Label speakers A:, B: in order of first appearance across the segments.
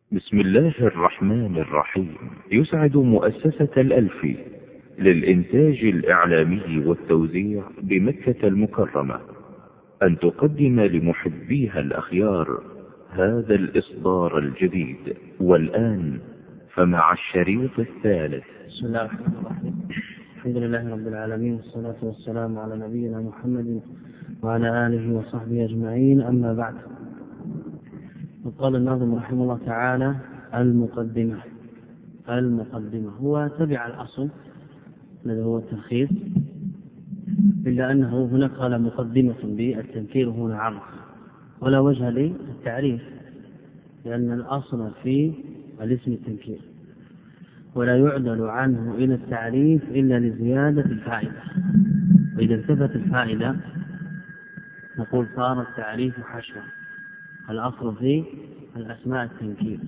A: بسم الله الرحمن الرحيم. يسعد مؤسسة الألفي للإنتاج الإعلامي والتوزيع بمكة المكرمة أن تقدم لمحبيها الأخيار هذا الإصدار الجديد. والآن فمع الشريط الثالث.
B: بسم الله الرحمن الرحيم. الحمد لله رب العالمين، والصلاة والسلام على نبينا محمد وعلى آله وصحبه أجمعين، أما بعد. وقال الناظم رحمه الله تعالى: المقدمة هو تبع الأصل الذي هو الترخيص، إلا أنه هنا قال مقدمة بالتنكير، هنا عرض ولا وجه للتعريف، لأن الأصل في الاسم التنكير، ولا يعدل عنه إلى التعريف إلا لزيادة الفائدة. وإذا التفت الفائدة نقول صار التعريف حشوا. الأصل في الأسماء التنكير،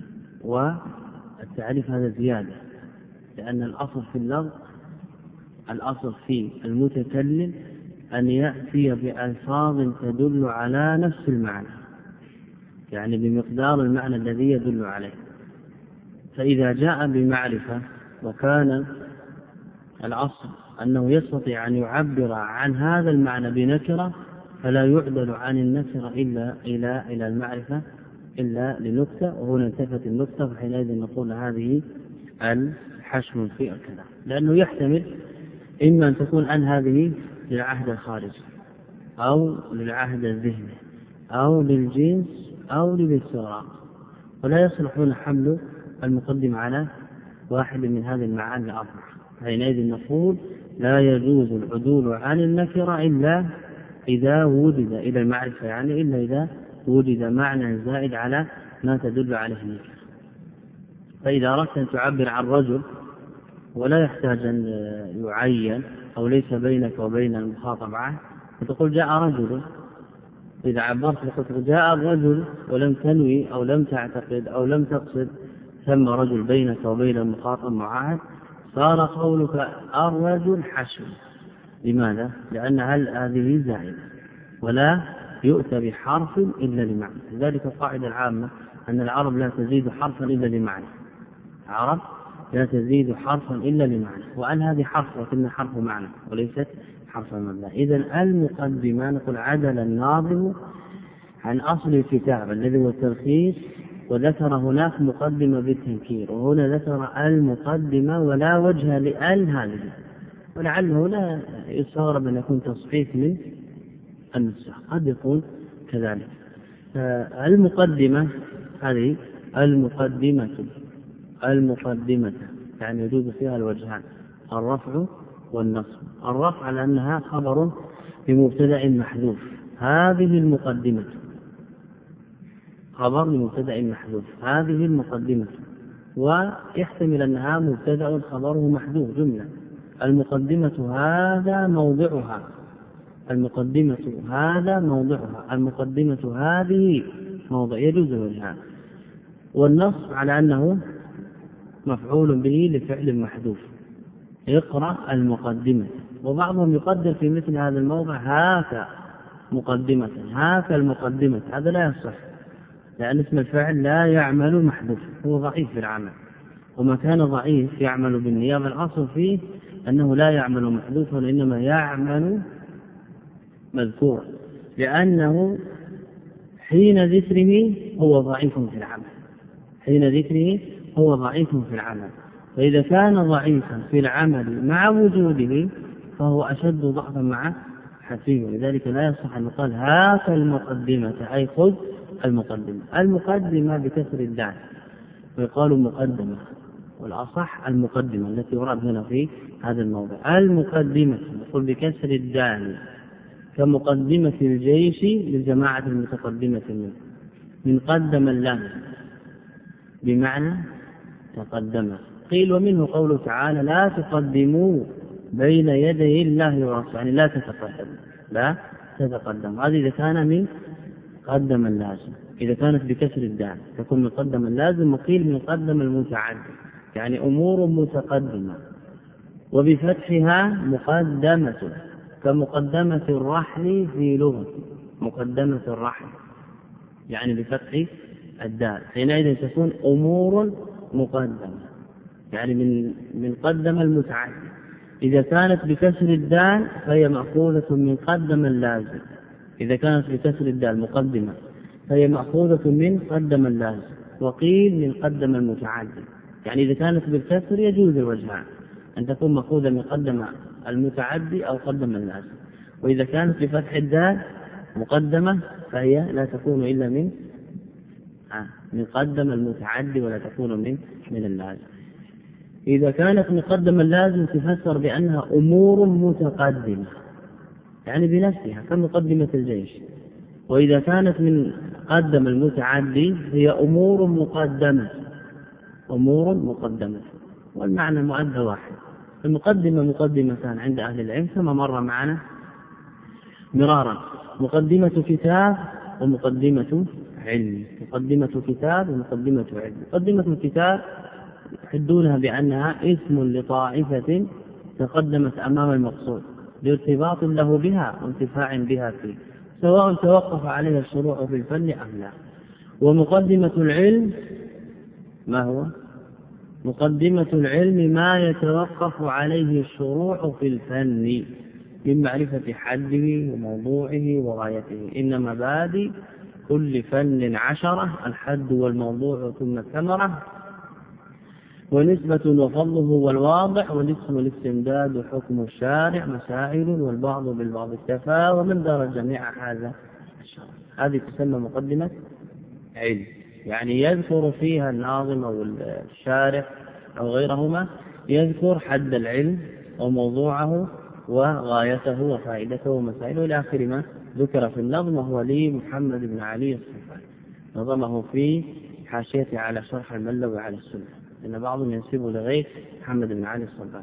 B: والتعريف هذا زيادة، لأن الأصل في اللفظ، الأصل في المتكلم أن يأتي بألفاظ تدل على نفس المعنى، يعني بمقدار المعنى الذي يدل عليه. فإذا جاء بمعرفة وكان الأصل أنه يستطيع أن يعبر عن هذا المعنى بنكرة، فلا يعدل عن النكرة إلا إلى المعرفة إلا لنكتة، وهنا انتفت النكتة، فحينئذ نقول هذه الحشم في الكلام، لأنه يحتمل إما أن تكون أن هذه للعهد الخارجي أو للعهد الذهني أو للجنس أو للاستغراق، ولا يصلحون حمل المقدم على واحد من هذه المعاني الأربعة. حينئذ نقول لا يجوز العدول عن النكرة إلا إذا وجد إلى المعرفة، يعني إلا إذا وجد معنى زائد على ما تدل عليه النكرة. فإذا أردت أن تعبر عن رجل ولا يحتاج أن يعين أو ليس بينك وبين المخاطب عهد، فتقول جاء رجل. إذا عبرت فقلت جاء الرجل ولم تنوي أو لم تعتقد أو لم تقصد ثم رجل بينك وبين المخاطب معاهد، صار قولك الرجل حشو. لماذا؟ لأن هذه زائدة ولا يؤتى بحرف إلا لمعنى. لذلك القاعدة العامة أن العرب لا تزيد حرفا إلا لمعنى. العرب لا تزيد حرفا إلا لمعنى، وأن هذه حرف وكأنها حرف معنى وليست حرف مبنى. إذن المقدمة نقول عدل الناظم عن أصل الكتاب الذي هو الترخيص، وذكر هناك مقدمة بالتنكير، وهنا ذكر المقدمة ولا وجه لأن هذه، ولعل هنا يستغرب أن يكون تصحيح من النسخ، قد يكون كذلك. المقدمة هذه المقدمة يعني يجوز فيها الوجهان، الرفع والنصب. الرفع على أنها خبر بمبتدأ محذوف، هذه المقدمة خبر بمبتدأ محذوف، هذه المقدمة، ويحتمل أنها مبتدأ خبره محذوف جملة. المقدمة هذا موضعها، المقدمة هذا موضعها، المقدمة هذه موضع، يجوز الوجهان. والنصب على أنه مفعول به لفعل محذوف، اقرأ المقدمة. وبعضهم يقدر في مثل هذا الموضع هاك مقدمة، هاك المقدمة، هذا لا يصح، لأن اسم الفعل لا يعمل محذوف، هو ضعيف في العمل، وما كان ضعيف يعمل بالنيابة. الأصل فيه أنه لا يعمل محذوفا، وإنما يعمل مذكورا، لأنه حين ذكره هو ضعيف في العمل، حين ذكره هو ضعيف في العمل. فإذا كان ضعيفا في العمل مع وجوده فهو أشد ضعفا مع حسيبه. لذلك لا يصح أن يقال هاك المقدمة، أي خذ المقدمة. المقدمة بكسر الدال ويقال مقدمة، والأصح المقدمة التي يراد هنا في هذا الموضع. المقدمة يقول بكسر الدال كمقدمة الجيش للجماعة المتقدمة منه، من قدم اللام بمعنى تقدم. قيل ومنه قوله تعالى لا تقدموا بين يدي الله ورسوله، يعني لا تتقدم. هذه إذا كان من قدم اللازم، إذا كانت بكسر الدال تكون من قدم اللازم. وقيل من قدم المتعدد، يعني أمور متقدمة. وبفتحها مقدمة كمقدمة الرحل في لغة، مقدمة الرحل يعني بفتح الدال، حينئذ تكون أمور مقدمة، يعني من قدم المتعدي. إذا كانت بكسر الدال فهي مأخوذة من قدم اللازم، إذا كانت بكسر الدال مقدمة فهي مأخوذة من قدم اللازم، وقيل من قدم المتعدي. يعني إذا كانت بالكسر يجوز الوجهان، أن تكون مأخوذة من قدم المتعدي أو قدم اللازم، وإذا كانت بفتح الدال مقدمة فهي لا تكون إلا من قدم المتعدي ولا تكون من اللازم. إذا كانت مقدم اللازم تفسر بأنها أمور متقدمة، يعني بنفسها كمقدمة الجيش. وإذا كانت من قدم المتعدي هي أمور مقدمة، أمور مقدمة، والمعنى المؤدى واحد. المقدمة مقدمتان عند أهل العلم كما مر معنا مرارا، مقدمة كتاب ومقدمة علم، مقدمة كتاب ومقدمة علم. مقدمة الكتاب يحدونها بأنها اسم لطائفة تقدمت أمام المقصود لارتباط له بها وانتفاع بها فيه، سواء توقف عليها الشروع في الفن أم لا. ومقدمة العلم ما هو؟ مقدمة العلم ما يتوقف عليه الشروع في الفن من معرفة حده وموضوعه وغايته. إن مبادئ كل فن 10، الحد والموضوع ثم الثمرة، ونسبة وفضله والواضح، والاسم والاستمداد وحكم الشارع، مسائل والبعض بالبعض اكتفى، ومن دار الجميع هذا الشرع. هذه تسمى مقدمة علم، يعني يذكر فيها الناظم أو الشارع أو غيرهما يذكر حد العلم وموضوعه وغايته وفائدته ومسائله إلى آخر ما ذكر في النظم. وهو لي محمد بن علي الصفاني نظمه في حاشيته على شرح الملوي على السنة، إن بعضهم ينسبه لغير محمد بن علي الصفاني.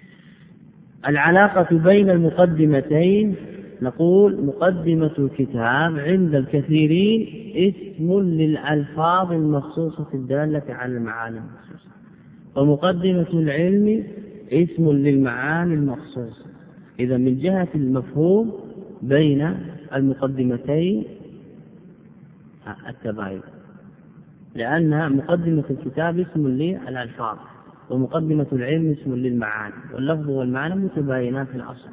B: العلاقة بين المقدمتين، نقول مقدمة الكتاب عند الكثيرين اسم للألفاظ المخصوصة الدالة على المعاني المخصوصة، ومقدمة العلم اسم للمعاني المخصوصة. إذا من جهة المفهوم بين المقدمتين التباين، لأن مقدمة الكتاب اسم للألفاظ ومقدمة العلم اسم للمعاني، واللفظ والمعنى متباينان في الأصل.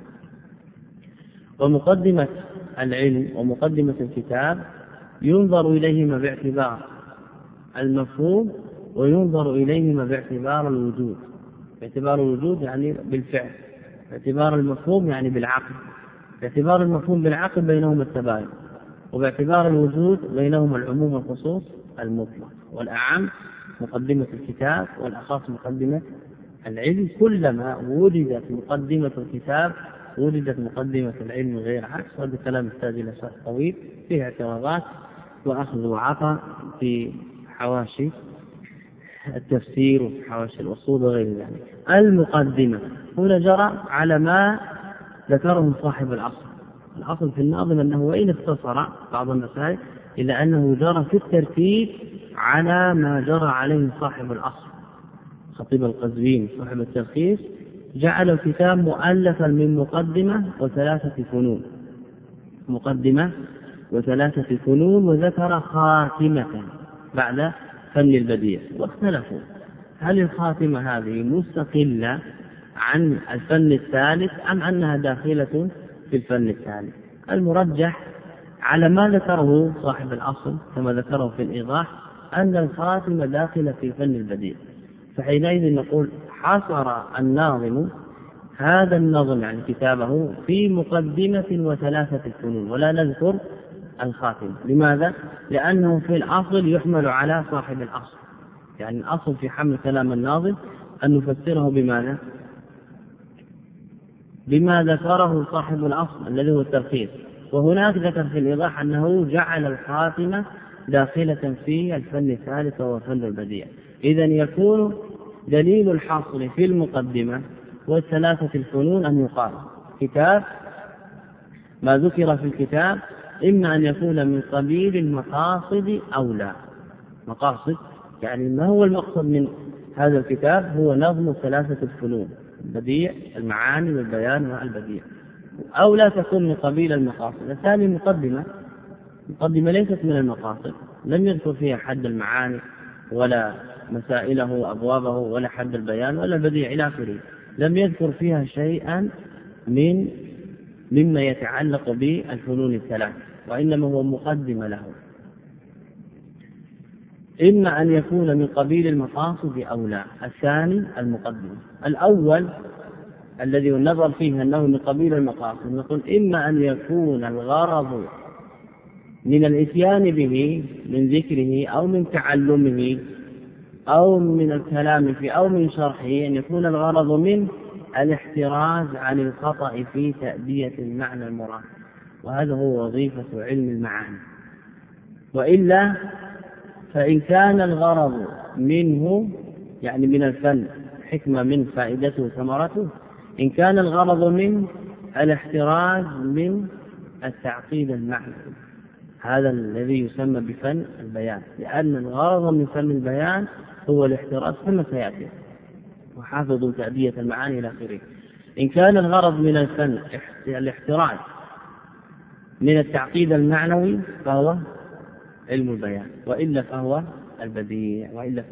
B: ومقدمة العلم ومقدمة الكتاب ينظر إليهما باعتبار المفهوم، وينظر إليهما باعتبار الوجود. باعتبار الوجود يعني بالفعل، باعتبار المفهوم يعني بالعقل. باعتبار المفهوم بالعقل بينهما التباين، وباعتبار الوجود بينهما العموم والخصوص المطلق. والأعم مقدمة الكتاب والأخص مقدمة العلم. كلما وجدت مقدمة الكتاب وجدت مقدمة العلم غير عكس. هذا كلام يحتاج إلى شرح طويل فيه اعتراضات وأخذ وعطاء في حواشي التفسير وفي حواشي الأصول وغير ذلك. المقدمة هنا جرى على ما ذكره صاحب الأصل. الأصل في الناظم أنه وإن اختصر بعض المسائل إلا أنه جرى في الترتيب على ما جرى عليه صاحب الأصل. خطيب القزوين صاحب التلخيص جعل الكتاب مؤلفا من مقدمة وثلاثة فنون، مقدمة وثلاثة فنون، وذكر خاتمة بعد فن البديع. واختلفوا هل الخاتمة هذه مستقلة عن الفن الثالث أم أنها داخلة في الفن الثالث. المرجح على ما ذكره صاحب الأصل كما ذكره في الإيضاح أن الخاتمة داخلة في فن البديع. فحينئذ نقول حصر الناظم هذا النظم يعني كتابه في مقدمة وثلاثة فنون، ولا نذكر الخاتمة. لماذا؟ لأنه في الأصل يحمل على صاحب الأصل، يعني الأصل في حمل كلام الناظم أن نفسره بماذا؟ بما ذكره صاحب الأصل الذي هو التلخيص. وهناك ذكر في الإيضاح أنه جعل الخاتمة داخلة في الفن الثالث وهو فن البديع. إذن يكون دليل الحصر في المقدمة والثلاثة الفنون أن يقال كتاب ما ذكر في الكتاب إما أن يكون من قبيل المقاصد أو لا. مقاصد يعني ما هو المقصد من هذا الكتاب؟ هو نظم ثلاثة الفنون: البديع، المعاني، والبيان والبديع، أو لا تكون من قبيل المقاصد. الثاني مقدمة ليست من المقاصد، لم يذكر فيها حد المعاني ولا مسائله أبوابه ولا حد البيان ولا البديع إلى آخره، لم يذكر فيها شيئا مما يتعلق بالفنون الثلاث، وإنما هو مقدمة له، إما أن يكون من قبيل المقاصد أو لا. الثاني المقدمة. الأول الذي النظر فيه أنه من قبيل المقاصد، نقول إما أن يكون الغرض من الإتيان به من ذكره أو من تعلمه أو من الكلام فيه أو من شرحه، أن يكون الغرض من الاحتراز عن الخطأ في تأدية المعنى المراد، وهذا هو وظيفة علم المعاني. وإلا فإن كان الغرض منه يعني من الفن حكمة من فائدته ثمرته، إن كان الغرض من الاحتراز من التعقيد المعنوي، هذا الذي يسمى بفن البيان، لأن الغرض من فن البيان هو الاحتراز كما سيأتي، وحافظوا تأدية المعاني إلى آخره. إن كان الغرض من الفن الاحتراز من التعقيد المعنوي فهو علم البيان، وإلا فهو البديع،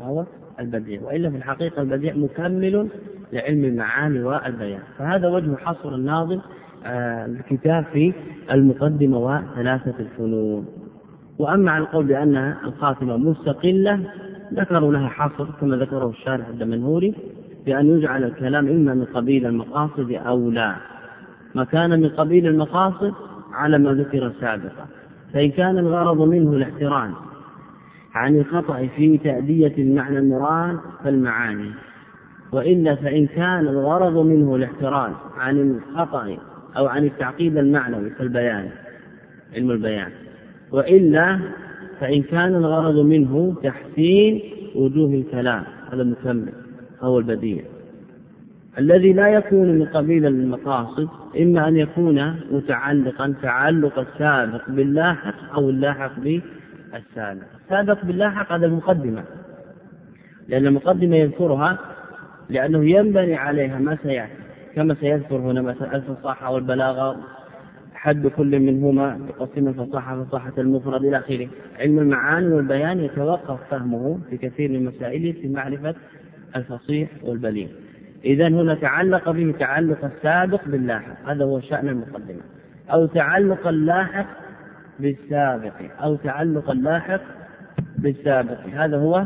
B: وإلا في الحقيقة البديع مكمل لعلم المعاني والبيان. فهذا وجه حصر الناظم الكتاب في المقدمة وثلاثة الفنون. وأما على القول بأن الخاتمة مستقلة ذكروا لها حصر كما ذكره الشارح الدمنهوري، بأن يجعل الكلام إما من قبيل المقاصد أو لا. ما كان من قبيل المقاصد على ما ذكر سابقا، فإن كان الغرض منه الاحتراز عن الخطأ في تأدية المعنى المراد فالمعاني، وإلا فإن كان الغرض منه الاحتراز عن الخطأ أو عن التعقيد المعنوي فالبيان علم البيان، وإلا فإن كان الغرض منه تحسين وجوه الكلام هذا مكمل هو البديع. الذي لا يكون من قبيل المقاصد إما أن يكون متعلقا تعلق السابق باللاحق أو اللاحق بالسابق. السابق باللاحق هذا المقدمة، لأن المقدمة يذكرها لأنه ينبني عليها ما سيأتي، كما سيذكر هنا مثلا الفصاحة والبلاغة، حد كل منهما يقسم الفصاحة فصاحة المفرد إلى آخره. علم المعاني والبيان يتوقف فهمه في كثير من مسائله في معرفة الفصيح والبليغ. إذن هنا تعلق به تعلق السابق باللاحق، هذا هو شأن المقدمة، أو تعلق اللاحق بالسابق، أو تعلق اللاحق بالسابق، هذا هو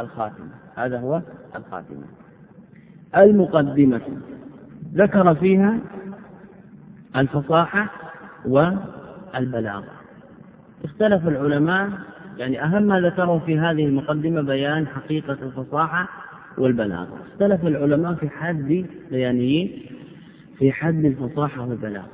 B: الخاتمة. المقدمة ذكر فيها الفصاحة والبلاغة. اختلف العلماء، يعني أهم ما ذكروا في هذه المقدمة بيان حقيقة الفصاحة والبلاغة. اختلف العلماء في حد بيانيين في حد الفصاحة والبلاغة،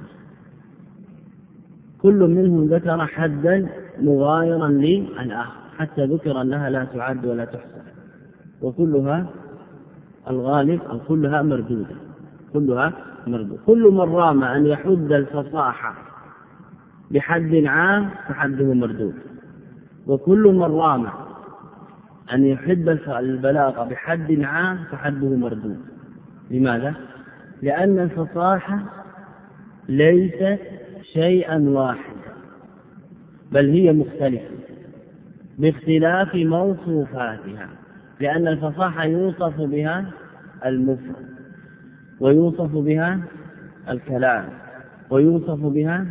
B: كل منهم ذكر حدا مغايرا للآخر، حتى ذكر أنها لا تعد ولا تحصى، وكلها الغالب أو كلها مردودة. كل من رام أن يحد الفصاحة بحد عام فحده مردود، وكل من رام أن يحد البلاغة بحد عام فحده مردود. لماذا؟ لأن الفصاحة ليست شيئا واحدا، بل هي مختلفة باختلاف موصوفاتها، لأن الفصاحة يوصف بها المفرد، ويوصف بها الكلام، ويوصف بها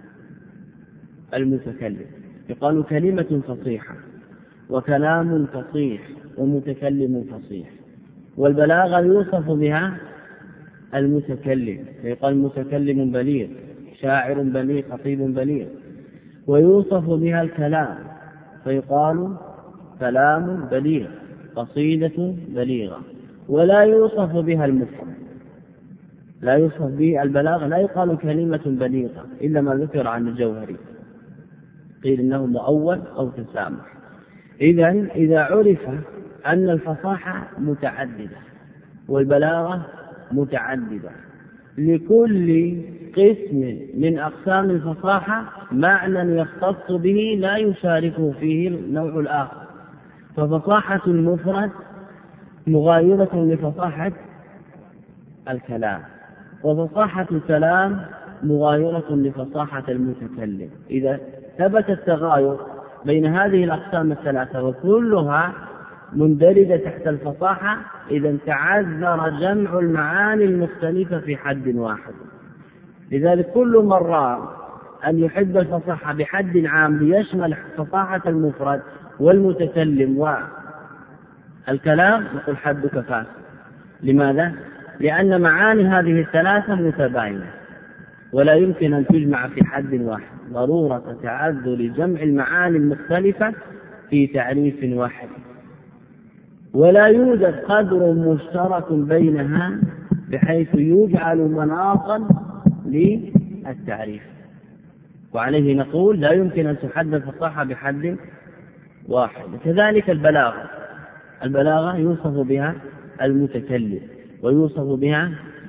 B: المتكلم. يقال كلمة فصيحة وكلام فصيح ومتكلم فصيح. والبلاغة يوصف بها المتكلم، يقال متكلم بليغ، شاعر بليغ، خطيب بليغ. ويوصف بها الكلام فيقال كلام بليغ، قصيدة بليغة. ولا يوصف بها المفرد، لا يوصف به البلاغة، لا يقال كلمة بليغة إلا ما ذكر عن الجوهري، قيل إنه مؤول أو تسامح. إذا عرف أن الفصاحة متعددة والبلاغة متعددة، لكل قسم من أقسام الفصاحة معنى يختص به لا يشاركه فيه النوع الآخر. ففصاحة المفرد مغايرة لفصاحة الكلام، وفصاحة الكلام مغايرة لفصاحة المتكلم. إذا ثبت التغاير بين هذه الأقسام الثلاثة وكلها مندرجة تحت الفصاحة إذا تعذر جمع المعاني المختلفة في حد واحد. لذلك كل مرة أن يحد الفصاحة بحد عام ليشمل فصاحة المفرد والمتكلم والكلام نقول حد كفاف. لماذا؟ لأن معاني هذه الثلاثة متباينة ولا يمكن أن تجمع في حد واحد، ضرورة تعذر جمع المعاني المختلفة في تعريف واحد، ولا يوجد قدر مشترك بينها بحيث يجعل مناطا للتعريف. وعليه نقول لا يمكن أن تحد الفصاحة بحد واحد. كذلك البلاغة يوصف بها المتكلم ويوصف بها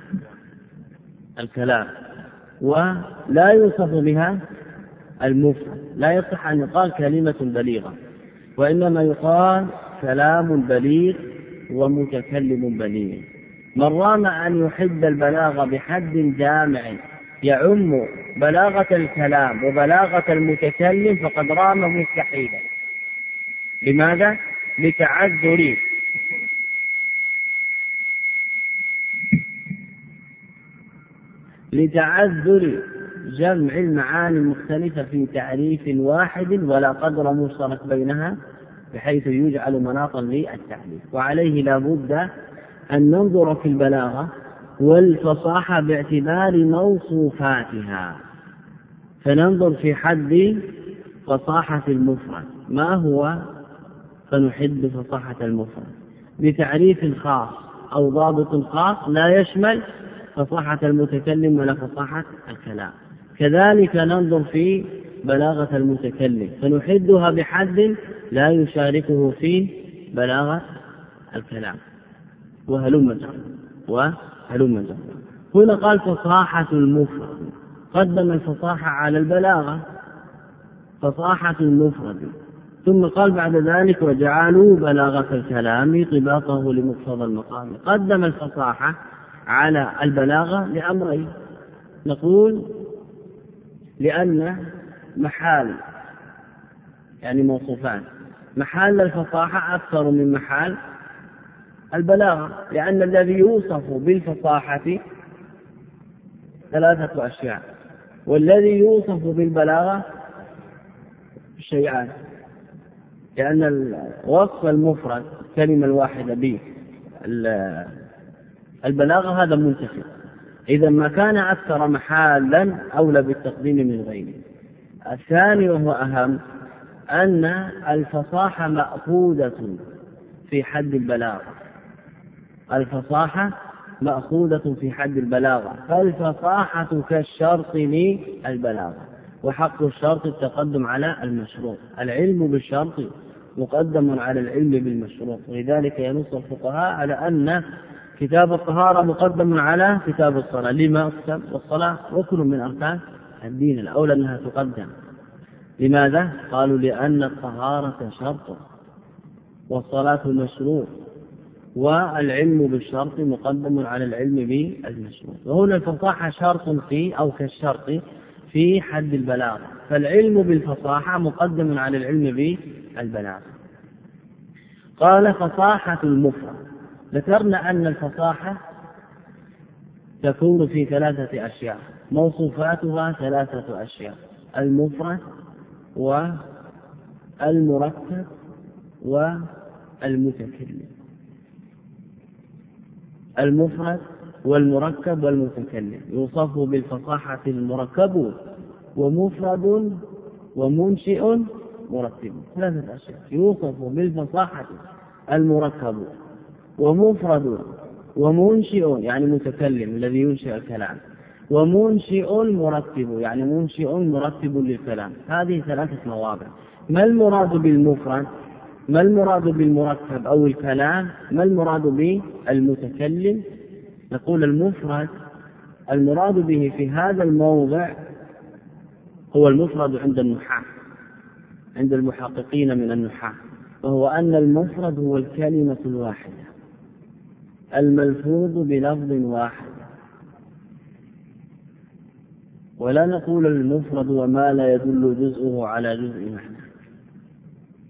B: الكلام ولا يوصف بها المفرد. لا يصح أن يقال كلمة بليغة، وإنما يقال كلام بليغ ومتكلم بليغ. من رام أن يحد البلاغة بحد جامع يعم بلاغة الكلام وبلاغة المتكلم فقد رام مستحيلا. لماذا؟ لتعذر جمع المعاني المختلفة في تعريف واحد ولا قدر مشترك بينها بحيث يجعل مناطا للتعريف. وعليه لا بد أن ننظر في البلاغة والفصاحة باعتبار موصوفاتها، فننظر في حد فصاحة المفرد ما هو، فنحد فصاحة المفرد بتعريف خاص أو ضابط خاص لا يشمل فصاحة المتكلم ولا فصاحة الكلام. كذلك ننظر في بلاغة المتكلم فنحدها بحد لا يشاركه في بلاغة الكلام وهلم جرا. هنا قال فصاحة المفرد، قدم الفصاحة على البلاغة، فصاحة المفرد، ثم قال بعد ذلك وجعلوا بلاغة الكلام طباقه لمقتضى المقام. قدم الفصاحة على البلاغة لأمرين، نقول لأن محال يعني موصوفان محال الفصاحة أكثر من محال البلاغة، لأن الذي يوصف بالفصاحة 3 أشياء والذي يوصف بالبلاغة شيئان، لأن وصف المفرد الكلمة الواحدة بالبلاغة هذا منتفي، إذا ما كان أكثر محالا أولى بالتقديم من غيره. الثاني وهو أهم أن الفصاحة مأخوذة في حد البلاغة، الفصاحة مأخوذة في حد البلاغة، فالفصاحة كالشرط للبلاغة، وحق الشرط التقدم على المشروط، العلم بالشرط مقدم على العلم بالمشروط. ولذلك ينص الفقهاء على أن كتاب الطهارة مقدم على كتاب الصلاة. لما؟ والصلاة ركن من أركان الدين، الأولى أنها تقدم. لماذا؟ قالوا لأن الطهارة شرط والصلاة مشروط، والعلم بالشرط مقدم على العلم بالمشروط. وهنا الفصاحة شرط في أو كالشرط في حد البلاغة، فالعلم بالفصاحة مقدم على العلم بالبلاغة. قال فصاحة المفرد، ذكرنا أن الفصاحة تكون في 3 أشياء، موصوفاتها 3 أشياء: المفرد والمركب والمتكلم. المفرد والمركب والمتكلم يوصف بالفصاحة المركب ومفرد ومنشئ مرتب، 3 أشياء يوصف بالفصاحة المركب ومفرد ومنشئ يعني متكلم الذي ينشئ الكلام، ومنشئ مرتب يعني منشئ مرتب للكلام. هذه 3 مواضع. ما المراد بالمفرد؟ ما المراد بالمركب أو الكلام؟ ما المراد بالمتكلم؟ نقول المفرد المراد به في هذا الموضع هو المفرد عند النحاة، عند المحققين من النحاة، وهو أن المفرد هو الكلمة الواحدة الملفوظ بلفظ واحد. ولا نقول المفرد وما لا يدل جزءه على جزء معنى،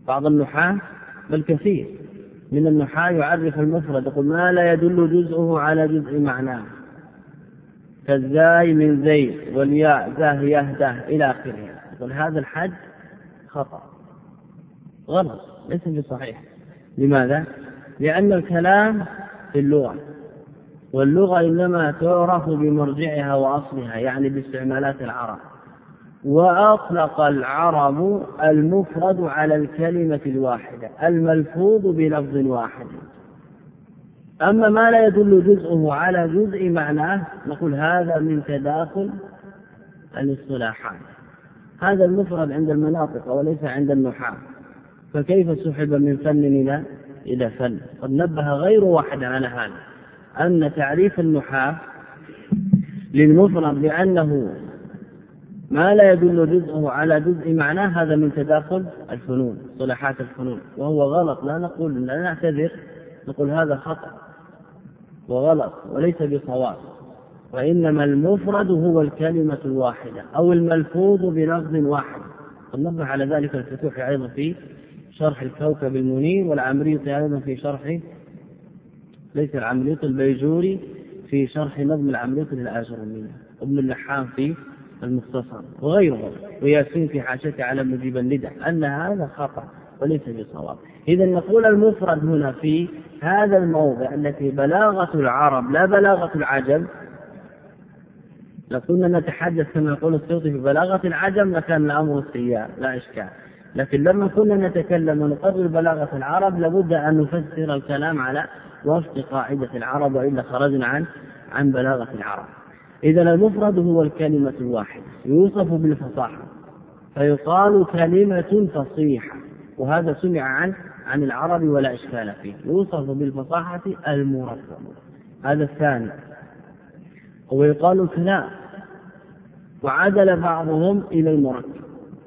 B: بعض النحاة بل كثير من النحاة يعرف المفرد يقول ما لا يدل جزءه على جزء معناه، كالزاي من زيد والياء زاه يهده إلى آخره. يقول هذا الحد خطأ غلط ليس بصحيح. لماذا؟ لأن الكلام في اللغة، واللغة إنما تعرف بمرجعها وأصلها، يعني باستعمالات العرب، وأطلق العرب المفرد على الكلمة الواحدة الملفوظ بلفظ واحد. أما ما لا يدل جزءه على جزء معناه نقول هذا من تداخل الاصطلاحات، هذا المفرد عند المناطق وليس عند النحاة، فكيف سحب من فن إلى فن؟ قد نبه غير واحد على هذا، أن تعريف النحاة للمفرد بأنه ما لا يدل جزءه على جزء معناه هذا من تداخل الفنون، اصطلاحات الفنون، وهو غلط. لا نعتذر، نقول هذا خطأ وغلط وليس بصواب، وإنما المفرد هو الكلمة الواحدة أو الملفوظ بلفظ واحد. ونبه على ذلك الفتوح أيضا في شرح الكوكب المنير، والعمريطي أيضا في شرح، ليس العمريطي البيجوري في شرح نظم العمريطي للآجرمية، ابن اللحام في المختصر وغيره، وياسين في حاشيته على مجيب الندى، أن هذا خطأ وليس بصواب. إذا نقول المفرد هنا في هذا الموضع التي بلاغة العرب لا بلاغة العجم، لكنا نتحدث كما يقول السيوطي في بلاغة العجم لكان الأمر السيار لا إشكال، لكن لما كنا نتكلم ونقرر بلاغة العرب لابد أن نفسر الكلام على وفق قاعدة العرب، وإلا خرجنا عن بلاغة العرب. إذا المفرد هو الكلمة الواحدة يوصف بالفصاحة، فيقال كلمة فصيحة، وهذا سمع عن العرب ولا إشكال فيه، يوصف بالفصاحة المركب. هذا الثاني. ويقال الكلام، وعدل بعضهم إلى المركب.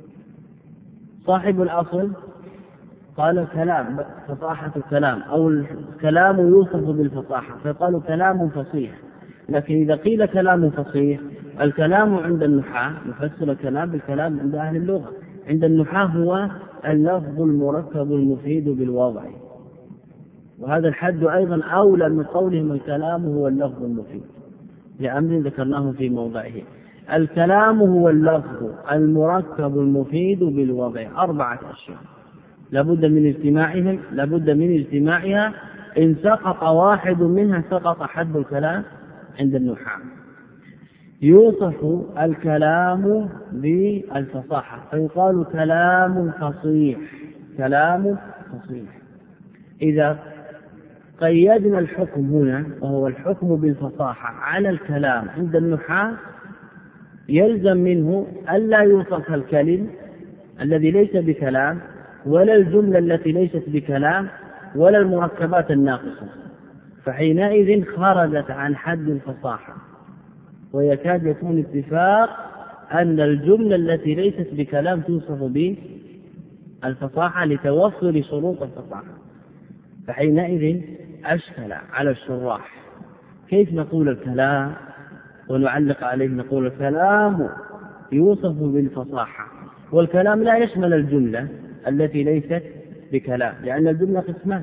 B: صاحب الأصل قال كلام فصاحة الكلام، أو الكلام يوصف بالفصاحة فيقال كلام فصيح. لكن إذا قيل كلام فصيح، الكلام عند النحاة نفسر الكلام بالكلام عند أهل اللغة، عند النحاة هو اللفظ المركب المفيد بالوضع، وهذا الحد أيضا أولى من قولهم الكلام هو اللفظ المفيد، لأمر ذكرناه في موضعه. الكلام هو اللفظ المركب المفيد بالوضع، 4 أشياء لابد من اجتماعها، إن سقط واحد منها سقط حد الكلام عند النحاة. يوصف الكلام بالفصاحة فيقال كلام فصيح، كلام فصيح. إذا قيدنا الحكم هنا وهو الحكم بالفصاحة على الكلام عند النحاة، يلزم منه ألا يوصف الكلم الذي ليس بكلام، ولا الجملة التي ليست بكلام، ولا المركبات الناقصة، فحينئذ خرجت عن حد الفصاحة. ويكاد يكون اتفاق أن الجملة التي ليست بكلام توصف بالفصاحة لتوفر شروط الفصاحة، فحينئذ أشكل على الشراح كيف نقول الكلام ونعلق عليه. نقول الكلام يوصف بالفصاحة، والكلام لا يشمل الجملة التي ليست بكلام، لأن الجملة قسمان،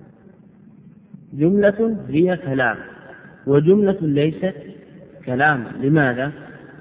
B: جملة هي كلام وجملة ليست كلام. لماذا؟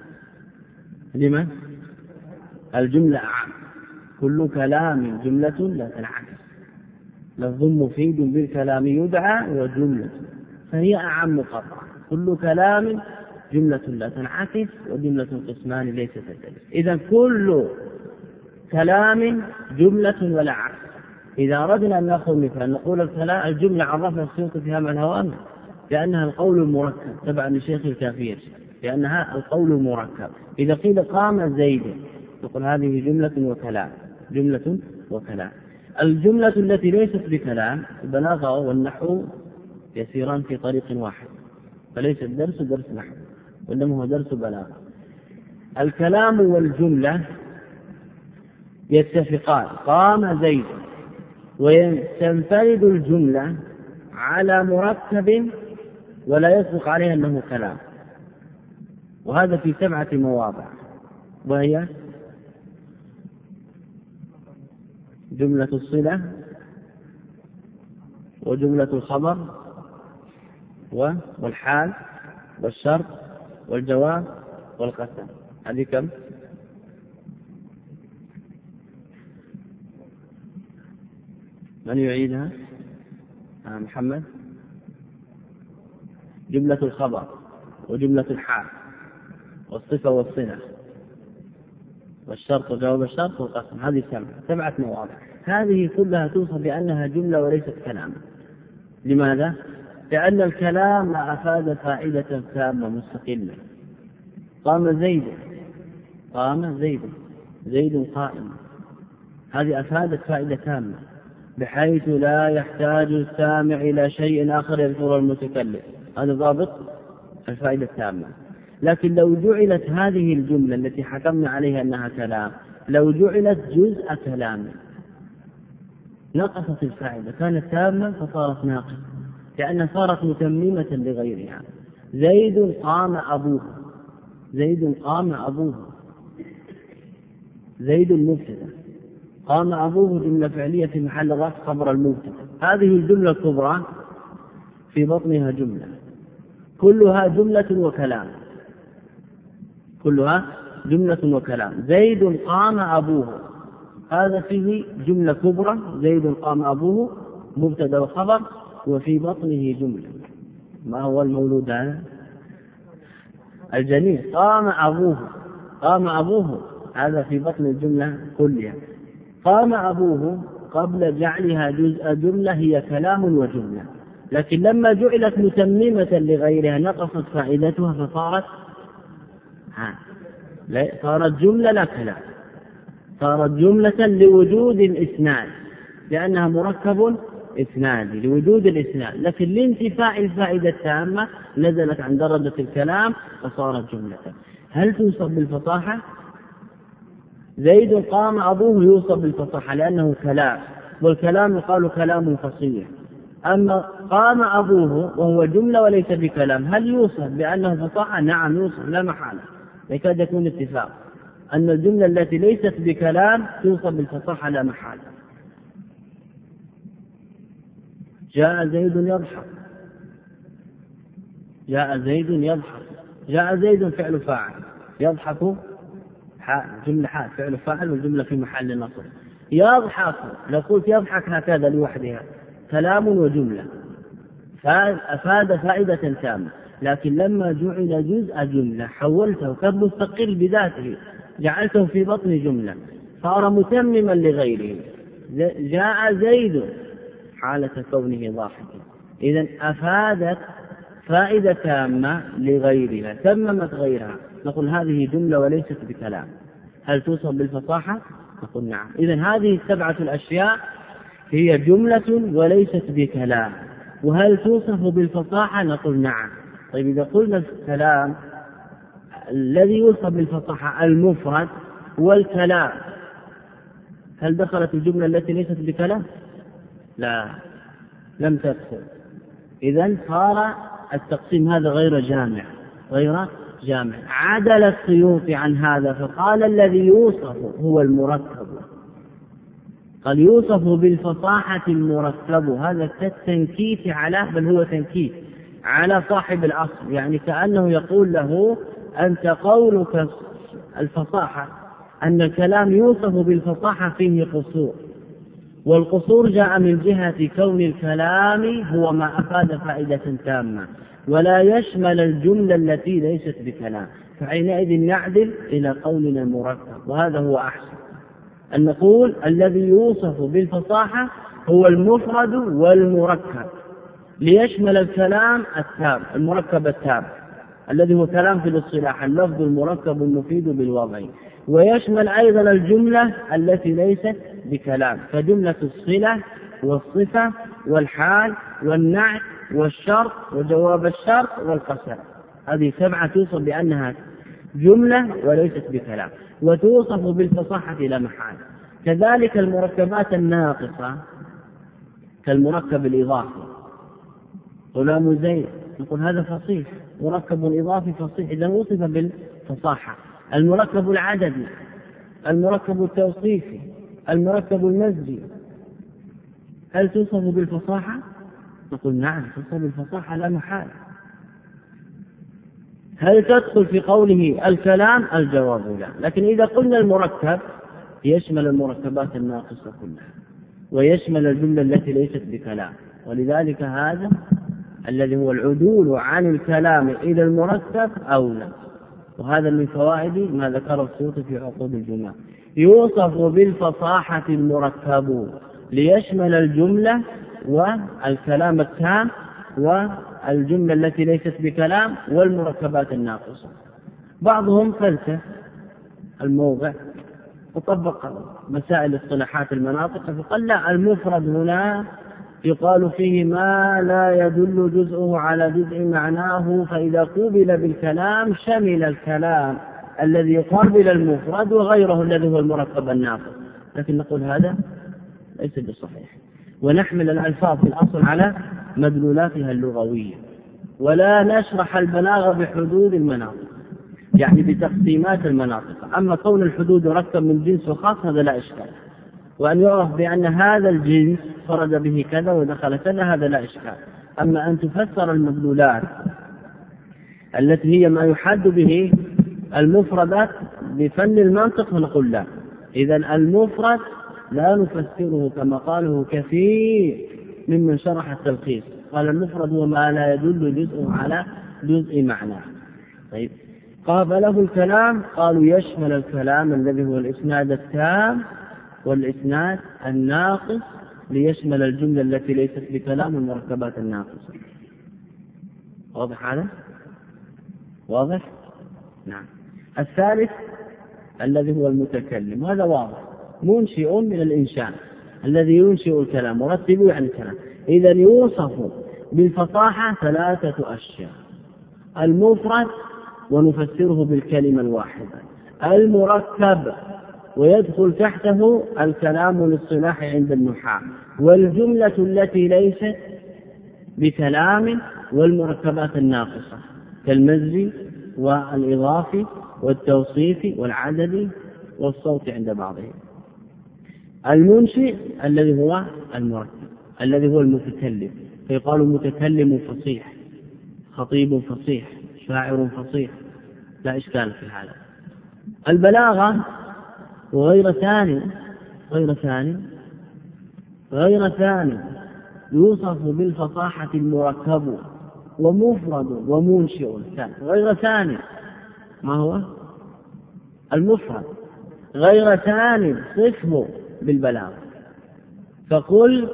B: الجملة أعم، كل كلام جملة لا تنعكس، لفظ مفيد بالكلام يدعى وجملة، فهي أعم قطعا، كل كلام جملة لا تنعكس وجملة قسمان ليست تدرس. إذا كل كلام جملة ولا عكس. إذا أردنا أن نأخذ مثال نقول الجملة عرفنا السيوطي فيها معنى وأمر، لأنها القول المركب تبعا لشيخ الكافير، لأنها القول المركب. إذا قيل قام زيد نقول هذه جملة وكلام، جملة وكلام. الجملة التي ليست بكلام البلاغة والنحو يسيران في طريق واحد، فليس الدرس درس نحو وإنما هو درس بلاغة. الكلام والجملة يتفقان، قام زيد، وتنفرد الجملة على مركب ولا يصدق عليها أنه كلام، وهذا في 7 مواضع، وهي جملة الصلة وجملة الخبر والحال والشرط والجواب والقسم. هذه كم؟ من يعيدها؟ محمد. جملة الخبر وجملة الحال والصفة والصلة والشرط وجواب الشرط والقسم. هذه 7 مواضع. هذه كلها توصف بأنها جملة وليست كلاما. لماذا؟ لأن الكلام أفاد فائدة تامة مستقلة. قام زيد، زيد قائم، هذه أفادت فائدة تامة بحيث لا يحتاج السامع إلى شيء آخر يذكر المتكلم. هذا ضابط الفائدة التامة. لكن لو جعلت هذه الجملة التي حكمنا عليها أنها كلام، لو جعلت جزء كلام نقصت الفائدة، كانت تامة فصارت ناقصة، لأنها صارت متممة لغيرها. زيد قام أبوه، زيد المبتدأ، قام أبوه جملة فعلية في محل رفع خبر المبتدأ. هذه الجملة الكبرى في بطنها جملة كلها جملة وكلام. زيد قام أبوه، هذا فيه جملة كبرى، زيد قام أبوه مبتدأ وخبر، وفي بطنه جملة. ما هو المولود هذا؟ الجنين. قام أبوه هذا في بطن الجملة كلها. قام أبوه قبل جعلها جزء جملة هي كلام وجملة، لكن لما جعلت متممة لغيرها نقصت فائدتها فصارت صارت جملة لا كلام، صارت جملة لوجود الإسناد، لأنها مركب إسنادي لوجود الإسناد، لكن لانتفاء الفائدة التامة نزلت عن درجة الكلام فصارت جملة. هل توصف بالفصاحة؟ زيد قام أبوه يوصف بالفصاحة لأنه كلام، والكلام يقال كلام فصيح. أما قام أبوه وهو جملة وليس بكلام، هل يوصف بأنه فصاحة؟ نعم يوصف لا محالة، يكاد يكون اتفاق أن الجملة التي ليست بكلام توصف بالفصاحة لا محالة. جاء زيد يضحك، جاء زيد فعل فاعل، يضحك جملة حال فعل فاعل والجملة في محل نصب. يضحك لو قلت يضحك هكذا لوحدها كلام وجملة فأفاد فائدة تامة، لكن لما جعل جزء جملة حولته كمستقل بذاته، جعلته في بطن جملة صار متمما لغيره. جاء زيد حالة كونه ضاحكا، إذن أفادت فائدة تامة لغيرها، تممت غيرها. نقول هذه جملة وليست بكلام. هل توصف بالفصاحة؟ نقول نعم. إذن هذه 7 الأشياء هي جملة وليست بكلام. وهل توصف بالفصاحة؟ نقول نعم. طيب إذا قلنا الكلام الذي يوصف بالفصاحة المفرد والكلام، هل دخلت الجملة التي ليست بكلام؟ لا، لم تدخل. إذن صار التقسيم هذا غير جامع. عدل السيوطي عن هذا فقال الذي يوصف هو المركب، قال يوصف بالفصاحة المركب. هذا كالتنكيت على، بل هو تنكيت على صاحب الأصل، يعني كأنه يقول له أنت قولك الفصاحة أن الكلام يوصف بالفصاحة فيه قصور، والقصور جاء من جهة كون الكلام هو ما أفاد فائدة تامة ولا يشمل الجملة التي ليست بكلام، فحينئذ نعدل إلى قولنا المركب. وهذا هو أحسن، أن نقول الذي يوصف بالفصاحة هو المفرد والمركب ليشمل الكلام التام، المركب التام الذي هو كلام في الاصطلاح، اللفظ المركب المفيد بالوضع، ويشمل أيضا الجملة التي ليست بكلام كجملة الصلة والصفة والحال والنعت والشرط وجواب الشرط والقسم. هذه 7 توصف بأنها جملة وليست بكلام، وتوصف بالفصاحة لا محالة. كذلك المركبات الناقصة كالمركب الإضافي، غلام زيد، نقول هذا فصيح، مركب إضافي فصيح إذا وصف بالفصاحة. المركب العددي، المركب التوصيفي، المركب المزجي هل توصف بالفصاحة؟ نقول نعم توصف بالفصاحة لا محالة. هل تدخل في قوله الكلام؟ الجواب لا. لكن إذا قلنا المركب يشمل المركبات الناقصة كلها ويشمل الجملة التي ليست بكلام، ولذلك هذا الذي هو العدول عن الكلام إلى المركب أولى. وهذا من فوائد ما ذكره السيوطي في عقود الجماع. يوصف بالفصاحة المركب ليشمل الجملة والكلام التام والجملة التي ليست بكلام والمركبات الناقصة. بعضهم فلسف الموضع وطبق مسائل اصطلاحات المناطق فقال لا، المفرد هنا يقال فيه ما لا يدل جزءه على جزء معناه، فإذا قوبل بالكلام شمل الكلام الذي يقابل المفرد وغيره الذي هو المركب الناقص. لكن نقول هذا ليس بالصحيح، ونحمل الألفاظ في الأصل على مدلولاتها اللغوية، ولا نشرح البلاغة بحدود المناطق يعني بتقسيمات المناطق. أما كون الحدود يركب من جنس وخاص هذا لا إشكال، وأن يعرف بأن هذا الجنس فرد به كذا ودخل كذا هذا لا إشكال. أما أن تفسر المدلولات التي هي ما يحد به المفردات بفن المنطق فنقول لا. إذن المفرد لا نفسره كما قاله كثير ممن شرح التلخيص، قال المفرد هو ما لا يدل جزء على جزء معناه. طيب قابله الكلام قالوا يشمل الكلام الذي هو الإسناد التام والإسناد الناقص ليشمل الجملة التي ليست بكلام المركبات الناقصة. واضح هذا؟ واضح؟ نعم. الثالث الذي هو المتكلم، هذا واضح، منشئ من الإنشاء الذي ينشئ الكلام مرتب عن الكلام. إذا يوصف بالفصاحة ثلاثة أشياء: المفرد ونفسره بالكلمة الواحدة، المركب ويدخل تحته الكلام الاصطلاحي عند النحاة، والجملة التي ليست بكلام والمركبات الناقصة كالمزج والإضافي والتوصيفي والعددي والصوت عند بعضهم. المنشئ الذي هو المركب الذي هو المتكلم، فيقال متكلم فصيح، خطيب فصيح، شاعر فصيح، لا إشكال في هذا. البلاغة وغير ثاني يوصف بالفصاحة المركب ومفرد ومنشئ غير ثاني. ما هو المفرد؟ غير ثاني صفه بالبلاغة، فقل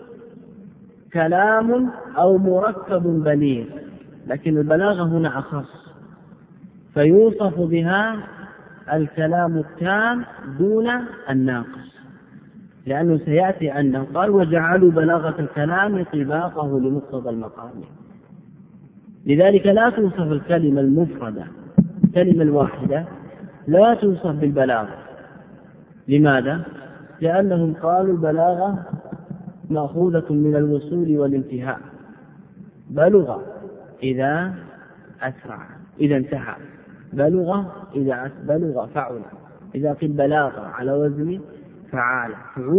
B: كلام أو مركب بليغ، لكن البلاغة هنا أخص، فيوصف بها الكلام التام دون الناقص، لأنه سيأتي أنه قال وجعلوا بلاغة الكلام طباقه لمقتضى المقام. لذلك لا توصف الكلمة المفردة، الكلمة الواحدة لا توصف بالبلاغة. لماذا؟ لأنهم قالوا البلاغة مأخوذة من الوصول والانتهاء، بلغ إذا أسرع إذا انتهى، بلغ إذا بلغ فعل، إذا قيل بلاغة على وزن فعالة،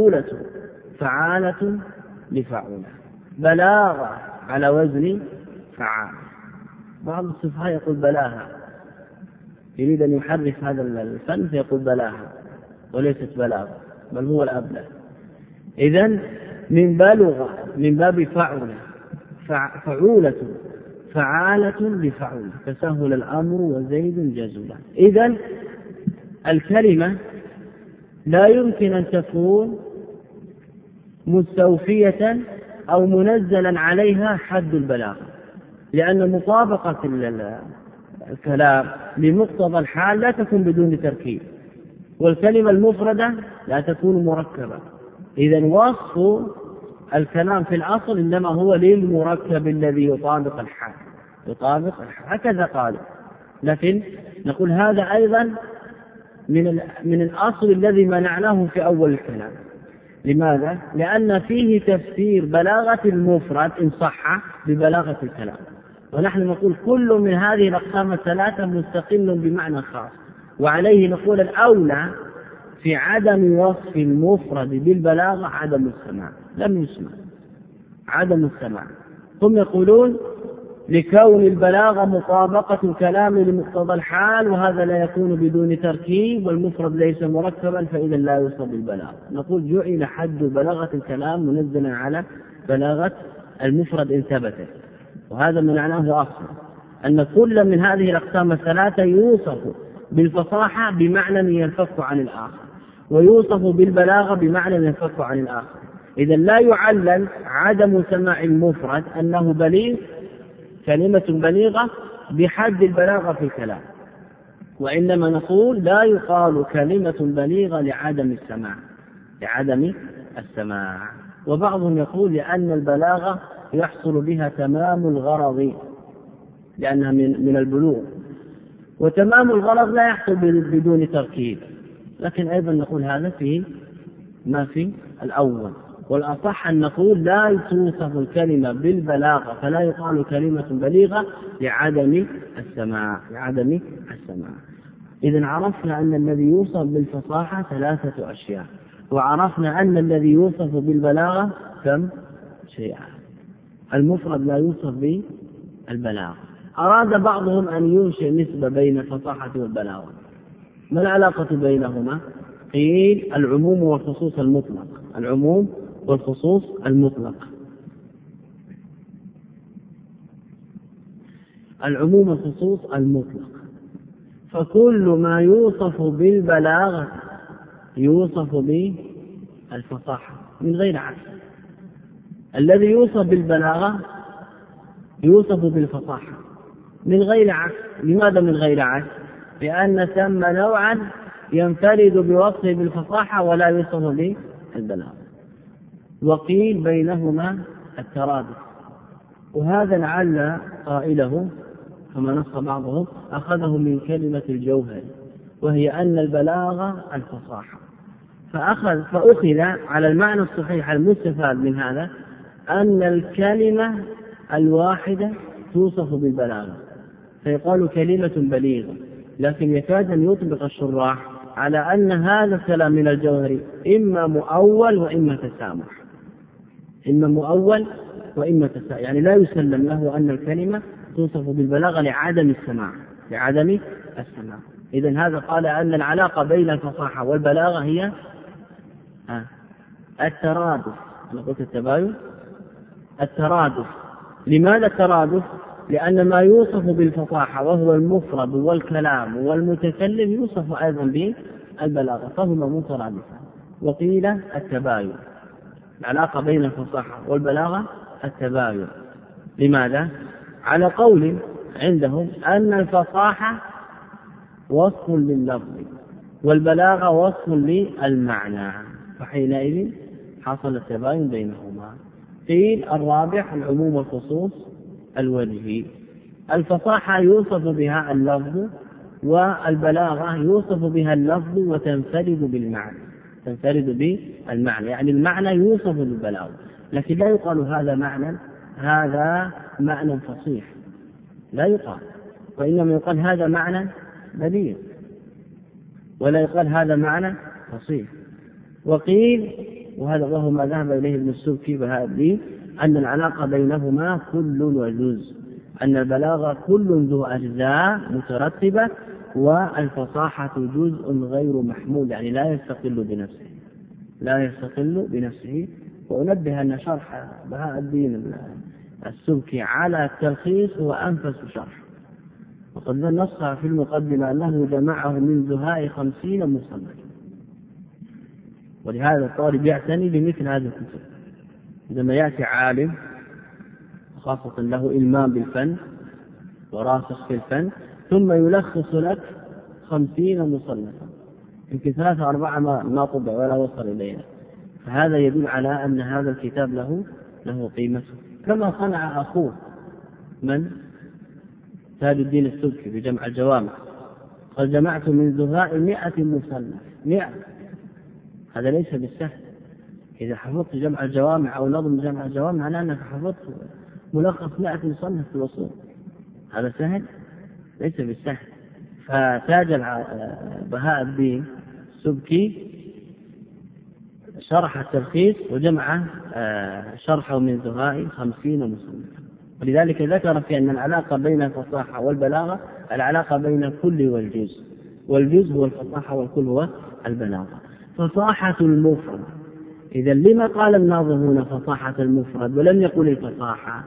B: فعالة لفعولة، بلاغة على وزن فعالة. بعض الصفحاء يقول بلاغة، يريد أن يحرف هذا الفن فيقول بلاغة وليست بلاغة بل هو الأبلغ. إذن من بلغة من باب فعولة، فعولة فعالة لفعولة، تسهل الأمر وزيد جزولا. إذن الكلمة لا يمكن أن تكون مستوفية أو منزلا عليها حد البلاغة، لأن مطابقة الكلام لمقتضى الحال لا تكون بدون تركيب، والكلمة المفردة لا تكون مركبة. إذن وصف الكلام في الأصل إنما هو للمركب الذي يطابق الحال، هكذا قال. لكن نقول هذا أيضا من الأصل الذي منعناه في أول الكلام. لماذا؟ لأن فيه تفسير بلاغة المفرد إن صح ببلاغة الكلام، ونحن نقول كل من هذه الأقسام الثلاثة مستقل بمعنى خاص، وعليه نقول الأولى في عدم وصف المفرد بالبلاغة عدم السماع، لم يسمع، عدم السماع. ثم يقولون لكون البلاغة مطابقة الكلام لمقتضى الحال، وهذا لا يكون بدون تركيب، والمفرد ليس مركبا فإذا لا يوصف بالبلاغة. نقول جعل حد بلاغة الكلام منزلا على بلاغة المفرد إن ثبتت، وهذا من معناه أصلا أن كل من هذه الأقسام الثلاثة يوصف بالفصاحة بمعنى ينفك عن الآخر، ويوصف بالبلاغة بمعنى ينفك عن الآخر. إذا لا يعلل عدم سماع المفرد أنه بليغ، كلمة بليغة بحد البلاغة في الكلام، وإنما نقول لا يقال كلمة بليغة لعدم السماع، لعدم السماع. وبعضهم يقول لأن البلاغة يحصل بها تمام الغرض، لأنها من البلوغ، وتمام الغرض لا يحصل بدون تركيب. لكن أيضا نقول هذا في ما في الأول، والأصح أن نقول لا توصف الكلمة بالبلاغة، فلا يقال كلمة بليغة لعدم السماع، لعدم السماع. إذن عرفنا أن الذي يوصف بالفصاحة 3 أشياء، وعرفنا أن الذي يوصف بالبلاغة كم شيئا. المفرد لا يوصف بالبلاغة. أراد بعضهم أن ينشئ نسبة بين الفصاحة والبلاغة. ما العلاقة بينهما؟ قيل العموم والخصوص المطلق، العموم والخصوص المطلق. العموم والخصوص المطلق، فكل ما يوصف بالبلاغة يوصف بالفصاحة من غير عكس. الذي يوصف بالبلاغة يوصف بالفصاحة من غير عكس. لماذا من غير عكس؟ لأن ثم نوعا ينفرد بوصفه بالفصاحة ولا يوصف بالبلاغة. وقيل بينهما الترادف، وهذا لعل قائله كما نص بعضهم أخذه من كلمة الجوهر، وهي أن البلاغة الفصاحة، فأخذ على المعنى الصحيح المستفاد من هذا أن الكلمة الواحدة توصف بالبلاغة، فيقال كلمة بليغة. لكن يكاد أن يطبق الشراح على أن هذا الكلام من الجوهر إما مؤول وإما تسامح، إما مؤول وإما تسامح، يعني لا يسلم له أن الكلمة توصف بالبلاغة لعدم السماع، لعدم السماع. إذن هذا قال أن العلاقة بين الفصاحة والبلاغة هي الترادف. أنا قلت التباين، الترادف. لماذا الترادف؟ لأن ما يوصف بالفصاحة وهو المفرد والكلام والمتكلم يوصف أيضا بالبلاغة، فهما مترادفان. وقيل التباين، العلاقة بين الفصاحة والبلاغة التباين. لماذا؟ على قول عندهم أن الفصاحة وصف لللفظ والبلاغة وصف للمعنى، فحينئذ حصل التباين بينهما. قيل الرابع العموم والخصوص الوجهي. الفصاحة يوصف بها اللفظ، والبلاغة يوصف بها اللفظ وتنفرد بالمعنى، تنفرد بالمعنى، يعني المعنى يوصف بالبلاغة، لكن لا يقال هذا معنى فصيح، لا يقال، وإنما يقال هذا معنى بليغ، ولا يقال هذا معنى فصيح. وقيل وهذا وهو ما ذهب إليه ابن السبكي بهذه أن العلاقة بينهما كل وجزء، أن البلاغة كل ذو أجزاء مترتبة، والفصاحة جزء غير محمول، يعني لا يستقل بنفسه. وأنبه أن شرح بهاء الدين السبكي على التلخيص هو أنفس شرح، وقد نص في المقدمة أنه جمعه من زهاء 50 مصنف، ولهذا الطالب يعتني بمثل هذه الكتب. عندما يأتي عالم خاصة له إلمام بالفن وراسخ في الفن ثم يلخص لك 50 مصنفا، يمكن 3 أو 4 ما طبع ولا وصل إلينا، فهذا يدل على أن هذا الكتاب له قيمته، كما صنع أخوه من تاج الدين السبكي في جمع الجوامع، قد جمعت من زهاء 100 مصنف، 100. هذا ليس بالسهل. إذا حفظت جمع الجوامع أو نظم جمع الجوامع معناه أنك حفظت ملخص 100 مصنف في الوصول، هذا سهل؟ ليس بالسهل. فتاج بهاء الدين السبكي شرح التلخيص وجمع شرحه من زهائي 50 مصنفا. ولذلك ذكر في أن العلاقة بين الفصاحة والبلاغة العلاقة بين الكل والجزء، والجزء هو الفصاحة والكل هو البلاغة. فصاحة المفرد، إذا لما قال الناظم هنا فصاحة المفرد ولم يقل الفصاحة؟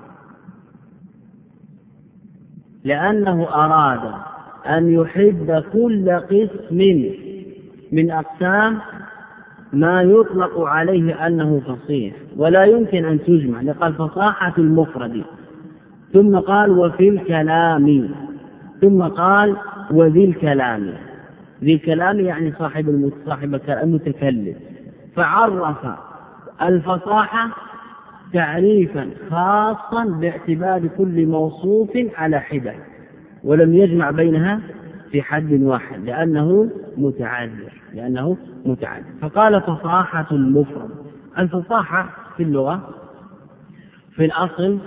B: لأنه أراد أن يحد كل قسم من أقسام ما يطلق عليه أنه فصيح ولا يمكن أن تجمع. قال فصاحة المفرد، ثم قال وفي الكلام، ثم قال وذي الكلام. ذي الكلام يعني صاحب المتكلم. فعرف الفصاحة تعريفا خاصا باعتبار كل موصوف على حدة، ولم يجمع بينها في حد واحد لأنه متعذر. فقال فصاحة المفرد. الفصاحة في اللغة في الأصل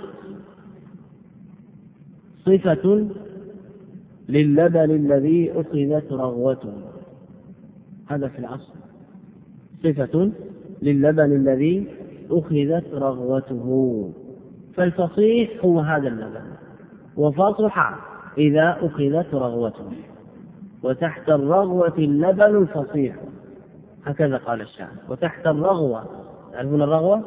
B: صفة للبن الذي أخذت رغوته. هذا في الأصل صفة للبن الذي أخذت رغوته. فالفصيح هو هذا اللبن، وفصح إذا أخذت رغوته، وتحت الرغوة اللبن الفصيح. هكذا قال الشاعر. وتحت الرغوة، تعرفون الرغوة؟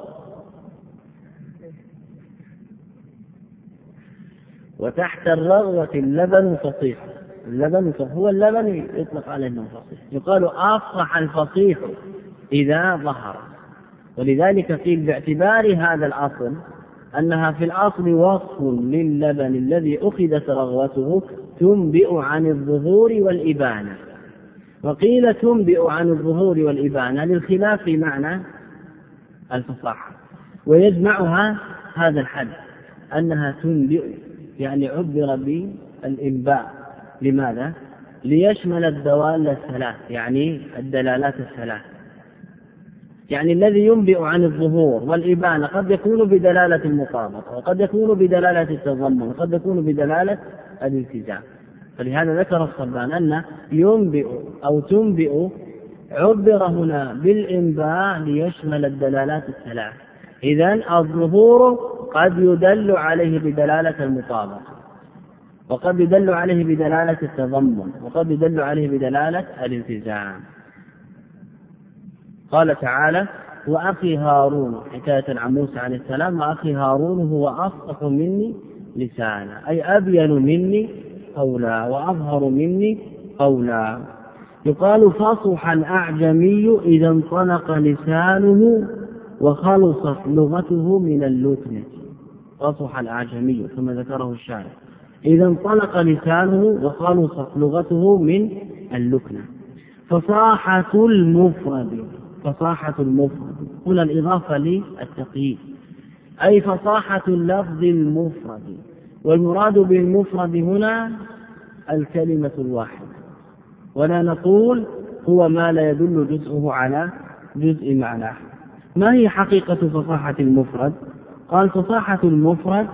B: وتحت الرغوة اللبن الفصيح. اللبن هو اللبن يطلق عليه انه فصيح. يقال أفصح الفصيح إذا ظهر. ولذلك قيل باعتبار هذا الأصل أنها في الأصل وصف للبن الذي أخذت رغوته تنبئ عن الظهور والإبانة. وقيل تنبئ عن الظهور والإبانة للخلاف في معنى الفصاحة. ويجمعها هذا الحد أنها تنبئ، يعني عبر بالإنباء. لماذا؟ ليشمل الدوال الثلاث، يعني الدلالات الثلاث. يعني الذي ينبئ عن الظهور والإبانة قد يكون بدلالة المطابقة، وقد يكون بدلالة التضمن، وقد يكون بدلالة الالتزام. فلهذا ذكر الصبان أن ينبئ أو تنبئ عبر هنا بالإنباء ليشمل الدلالات الثلاث. إذن الظهور قد يدل عليه بدلالة المطابقة، وقد يدل عليه بدلالة التضمن، وقد يدل عليه بدلالة الالتزام. قال تعالى وأخي هارون حكاية عن موسى عليه السلام، وأخي هارون هو أفصح مني لسانا، أي أبين مني قولا وأظهر مني قولا. يقال فصح الأعجمي إذا انطلق لسانه وخلصت لغته من اللكنة. فصح الأعجمي ثم ذكره الشاعر إذا انطلق لسانه وخلصت لغته من اللكنة. فصاحة المفرد هنا الإضافة للتقييد، أي فصاحة اللفظ المفرد. والمراد بالمفرد هنا الكلمة الواحدة، ولا نقول هو ما لا يدل جزءه على جزء معناه. ما هي حقيقة فصاحة المفرد؟ قال فصاحة المفرد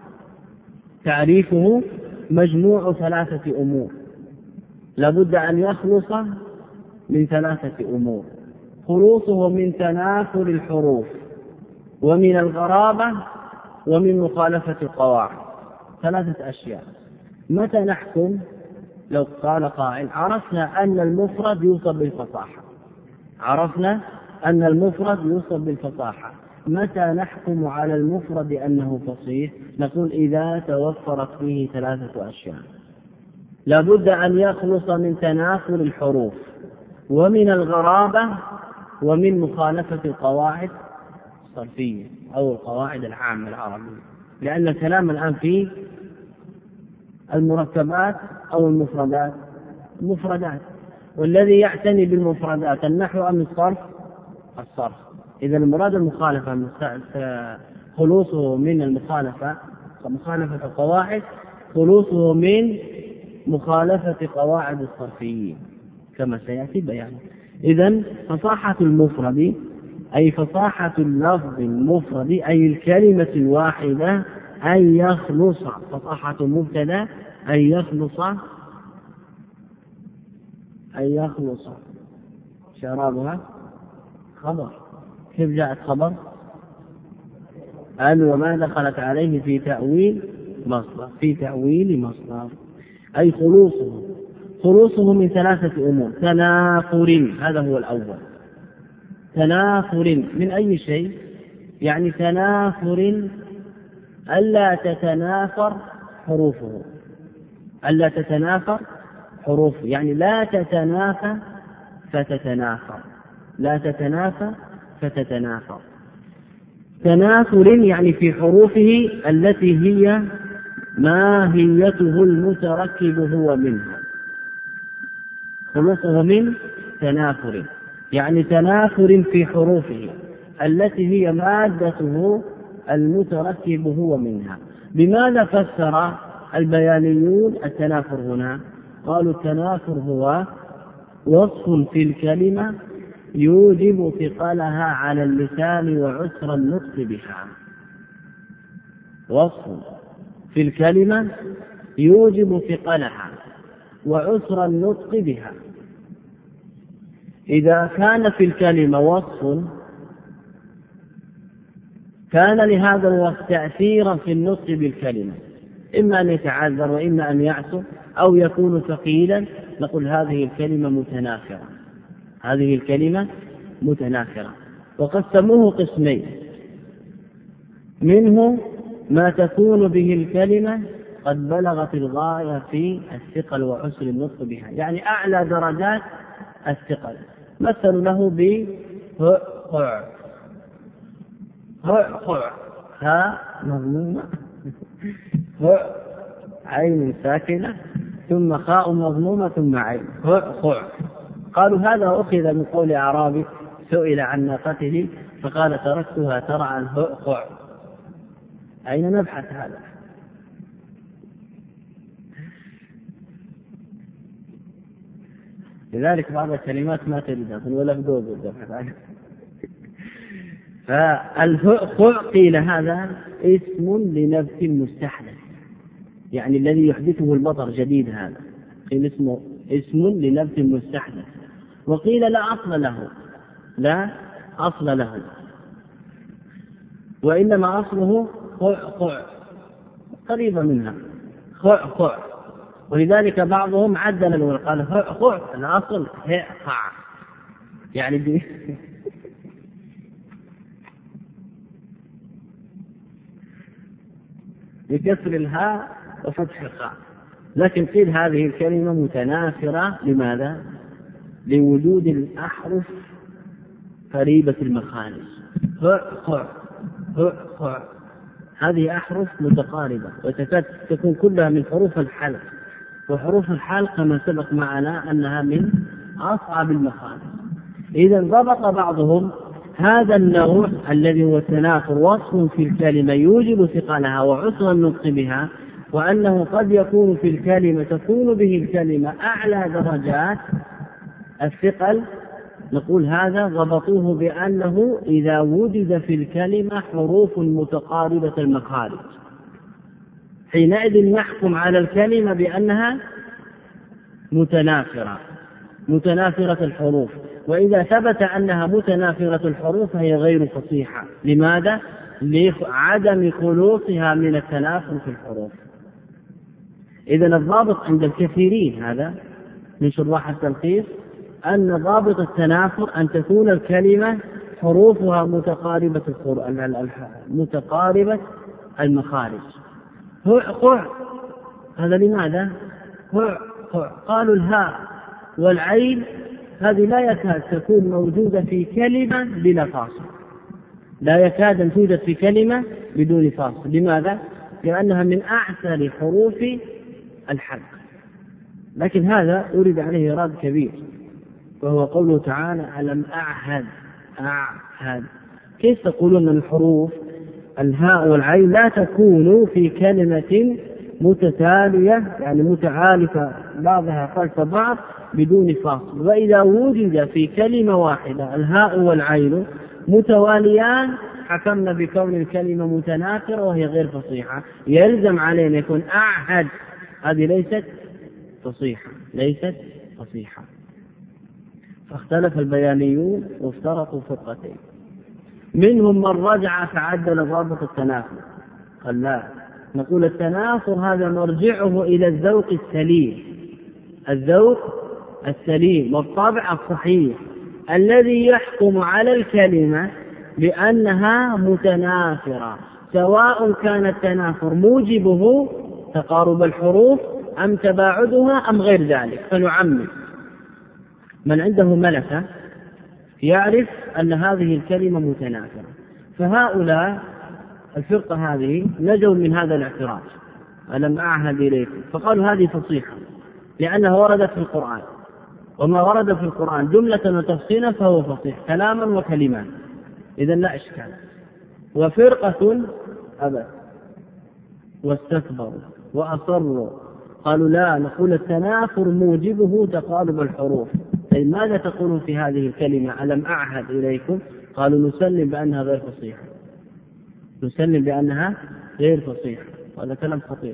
B: تعريفه مجموع ثلاثة أمور، لابد أن يخلص من ثلاثة أمور: خلوصه من تنافر الحروف، ومن الغرابة، ومن مخالفة القواعد. ثلاثة أشياء. متى نحكم؟ لو قال قائل عرفنا أن المفرد يوصف بالفصاحة، متى نحكم على المفرد أنه فصيح؟ نقول إذا توفرت فيه ثلاثة أشياء: لابد أن يخلص من تنافر الحروف، ومن الغرابة، ومن مخالفة القواعد الصرفية أو القواعد العامة العربية. لأن الكلام الآن فيه المركبات أو المفردات، والذي يعتني بالمفردات النحو أم الصرف. إذا المراد المخالفة خلوصه من المخالفة، مخالفة القواعد، خلوصه من مخالفة قواعد الصرفيين كما سيأتي بيانه. إذن فصاحة المفرد أي فصاحة اللفظ المفرد، أي الكلمة الواحدة، أن يخلص. فصاحة مبتدأ أن يخلص شرابها خبر، كيف جاءت خبر؟ أن وما دخلت عليه في تأويل مصدر، في تأويل مصدر، أي خلوصه من ثلاثة أمور. تنافر، هذا هو الأول. تنافر من أي شيء؟ يعني تنافر ألا تتنافر حروفه، ألا تتنافر حروفه، يعني لا تتنافى فتتنافر، لا تتنافى فتتنافر. تنافر يعني في حروفه التي هي ماهيته المتركب هو منها، خلصه من تنافر، يعني تنافر في حروفه التي هي مادته المتركب هو منها. بماذا فسر البيانيون التنافر هنا؟ قالوا التنافر هو وصف في الكلمة يوجب ثقلها على اللسان وعسر النطق بها. وصف في الكلمة يوجب ثقلها وعسر النطق بها. إذا كان في الكلمة وصف كان لهذا الوصف تأثيرا في النطق بالكلمة، إما أن يتعذر وإما أن يعسر أو يكون ثقيلا، نقول هذه الكلمة متنافرة، هذه الكلمة متنافرة. وقسموه قسمين، منه ما تكون به الكلمة قد بلغت الغاية في الثقل وعسر النطق بها، يعني أعلى درجات الثقل. مثل له ب ها مضمومة عين ساكنة ثم خاء مضمومة ثم عين قالوا هذا أخذ من قول أعرابي سئل عن ناقته فقال تركتها ترعى أين نبحث هذا؟ لذلك بعض الكلمات ما تجدها ولا بدوز الدبحث عنها. فالخع قيل هذا اسم لنفس مستحدث، يعني الذي يحدثه البطر جديد، هذا قيل اسم لنفس مستحدث. وقيل لا أصل له، لا أصل له، وإنما أصله خع قريبة منها خع. ولذلك بعضهم عدل وقال خع الأصل خع، يعني بكسر الهاء وفتح الخاء. لكن قيل هذه الكلمة متنافرة، لماذا؟ لوجود الأحرف قريبة المخارج. هذه أحرف متقاربة وتكاد تكون كلها من حروف الحلق، وحروف الحلق كما سبق معنا أنها من أصعب المخارج. إذا ضبط بعضهم هذا النوع الذي هو التنافر وصف في الكلمة يوجب ثقلها وعسر النطق بها، وأنه قد يكون في الكلمة تكون به الكلمة أعلى درجات الثقل. نقول هذا ضبطوه بأنه إذا وجد في الكلمة حروف متقاربة المخارج، حينئذ نحكم على الكلمة بأنها متنافرة الحروف. وإذا ثبت أنها متنافرة الحروف فهي غير فصيحة. لماذا؟ لعدم خلوصها من التنافر في الحروف. إذن الضابط عند الكثيرين، هذا من شراح التلخيص، أن ضابط التنافر أن تكون الكلمة حروفها متقاربة المخارج. هذا لماذا؟ قالوا الهاء والعين هذه لا يكاد تكون موجودة في كلمة بلا فاصل، لا يكاد أن توجد في كلمة بدون فاصل. لماذا؟ لأنها من أعسر حروف الحلق. لكن هذا أريد عليه راد كبير، وهو قوله تعالى ألم أعهد. كيف تقولون أن الحروف الهاء والعين لا تكون في كلمة متتالية، يعني متعالفة بعضها خلف بعض بدون فاصل، وإذا وجد في كلمة واحدة الهاء والعين متواليان حكمنا بكون الكلمة متنافرة وهي غير فصيحة. يلزم علينا يكون أعهد، هذه ليست فصيحة. فاختلف البيانيون وافترقوا فرقتين. منهم من رجع فعدل ضابط التنافر. قال لا، نقول التنافر هذا مرجعه إلى الذوق السليم، الذوق السليم والطبع الصحيح الذي يحكم على الكلمة بأنها متنافرة، سواء كان التنافر موجبه تقارب الحروف أم تباعدها أم غير ذلك. فنعمم من عنده ملكة يعرف أن هذه الكلمة متنافرة. فهؤلاء الفرقة هذه نجوا من هذا الاعتراض، ألم أعهد إليكم، فقالوا هذه فصيحة لأنها وردت في القرآن، وما ورد في القرآن جملة وتفصيلا فهو فصيح كلاما وكلمات، إذن لا إشكال. وفرقة أبت واستكبروا وأصروا قالوا لا، نقول التنافر موجبه تقارب الحروف. أي ماذا تقولون في هذه الكلمة ألم أعهد إليكم؟ قالوا نسلم بأنها غير فصيحة، نسلم بأنها غير فصيحة. هذا كلام خطير.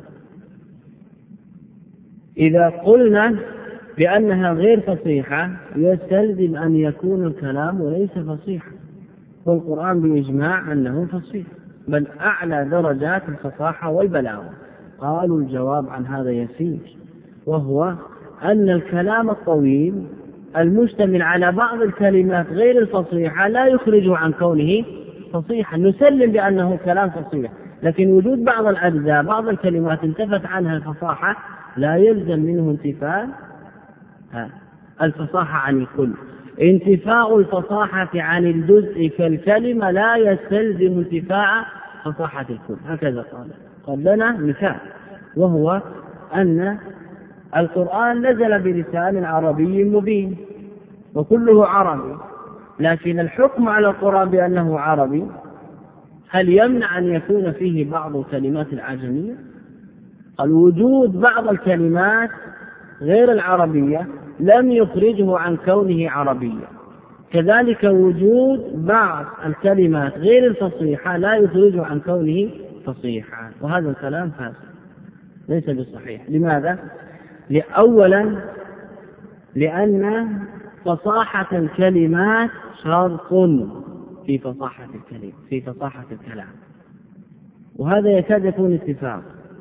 B: إذا قلنا بأنها غير فصيحة يستلزم أن يكون الكلام ليس فصيحا، والقرآن بإجماع أنه فصيح بل أعلى درجات الفصاحة والبلاغة. قالوا الجواب عن هذا يسير، وهو أن الكلام الطويل المشتمل على بعض الكلمات غير الفصيحة لا يخرجه عن كونه فصيحا، نسلم بأنه كلام فصيح، لكن وجود بعض الأجزاء بعض الكلمات انتفت عنها الفصاحة لا يلزم منه انتفاء الفصاحة عن الكل. انتفاء الفصاحة عن الجزء كالكلمة لا يستلزم انتفاء فصاحة الكل. هكذا قال لنا مثال، وهو أن القرآن نزل بلسان عربي مبين وكله عربي، لكن الحكم على القرآن بأنه عربي هل يمنع أن يكون فيه بعض الكلمات العجمية؟ الوجود بعض الكلمات غير العربية لم يخرجه عن كونه عربيا، كذلك وجود بعض الكلمات غير الفصيحة لا يخرجه عن كونه فصيحا. وهذا الكلام فاسد ليس بصحيح. لماذا؟ أولا لأن فصاحة الكلمات شرط في فصاحة الكلام، وهذا يكاد يكون اتفاق.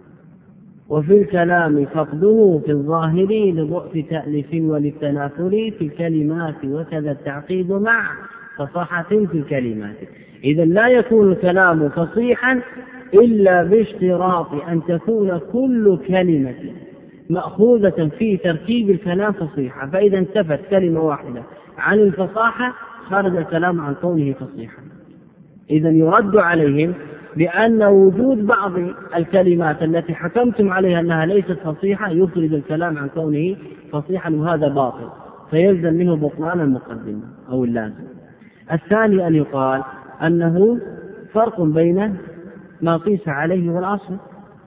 B: وفي الكلام فقده في الظاهر لضعف تأليف وللتناثر في الكلمات، وكذا التعقيد مع فصاحة في الكلمات. إذا لا يكون الكلام فصيحا إلا باشتراط أن تكون كل كلمة مأخوذة في تركيب الكلام فصيحة، فإذا انتفت كلمة واحدة عن الفصاحة خرج الكلام عن كونه فصيحا. إذا يرد عليهم بأن وجود بعض الكلمات التي حكمتم عليها أنها ليست فصيحة يخرج الكلام عن كونه فصيحا، وهذا باطل، فيلزم منه بطلان المقدمة أو اللازم. الثاني أن يقال أنه فرق بين ما قيس عليه والأصل.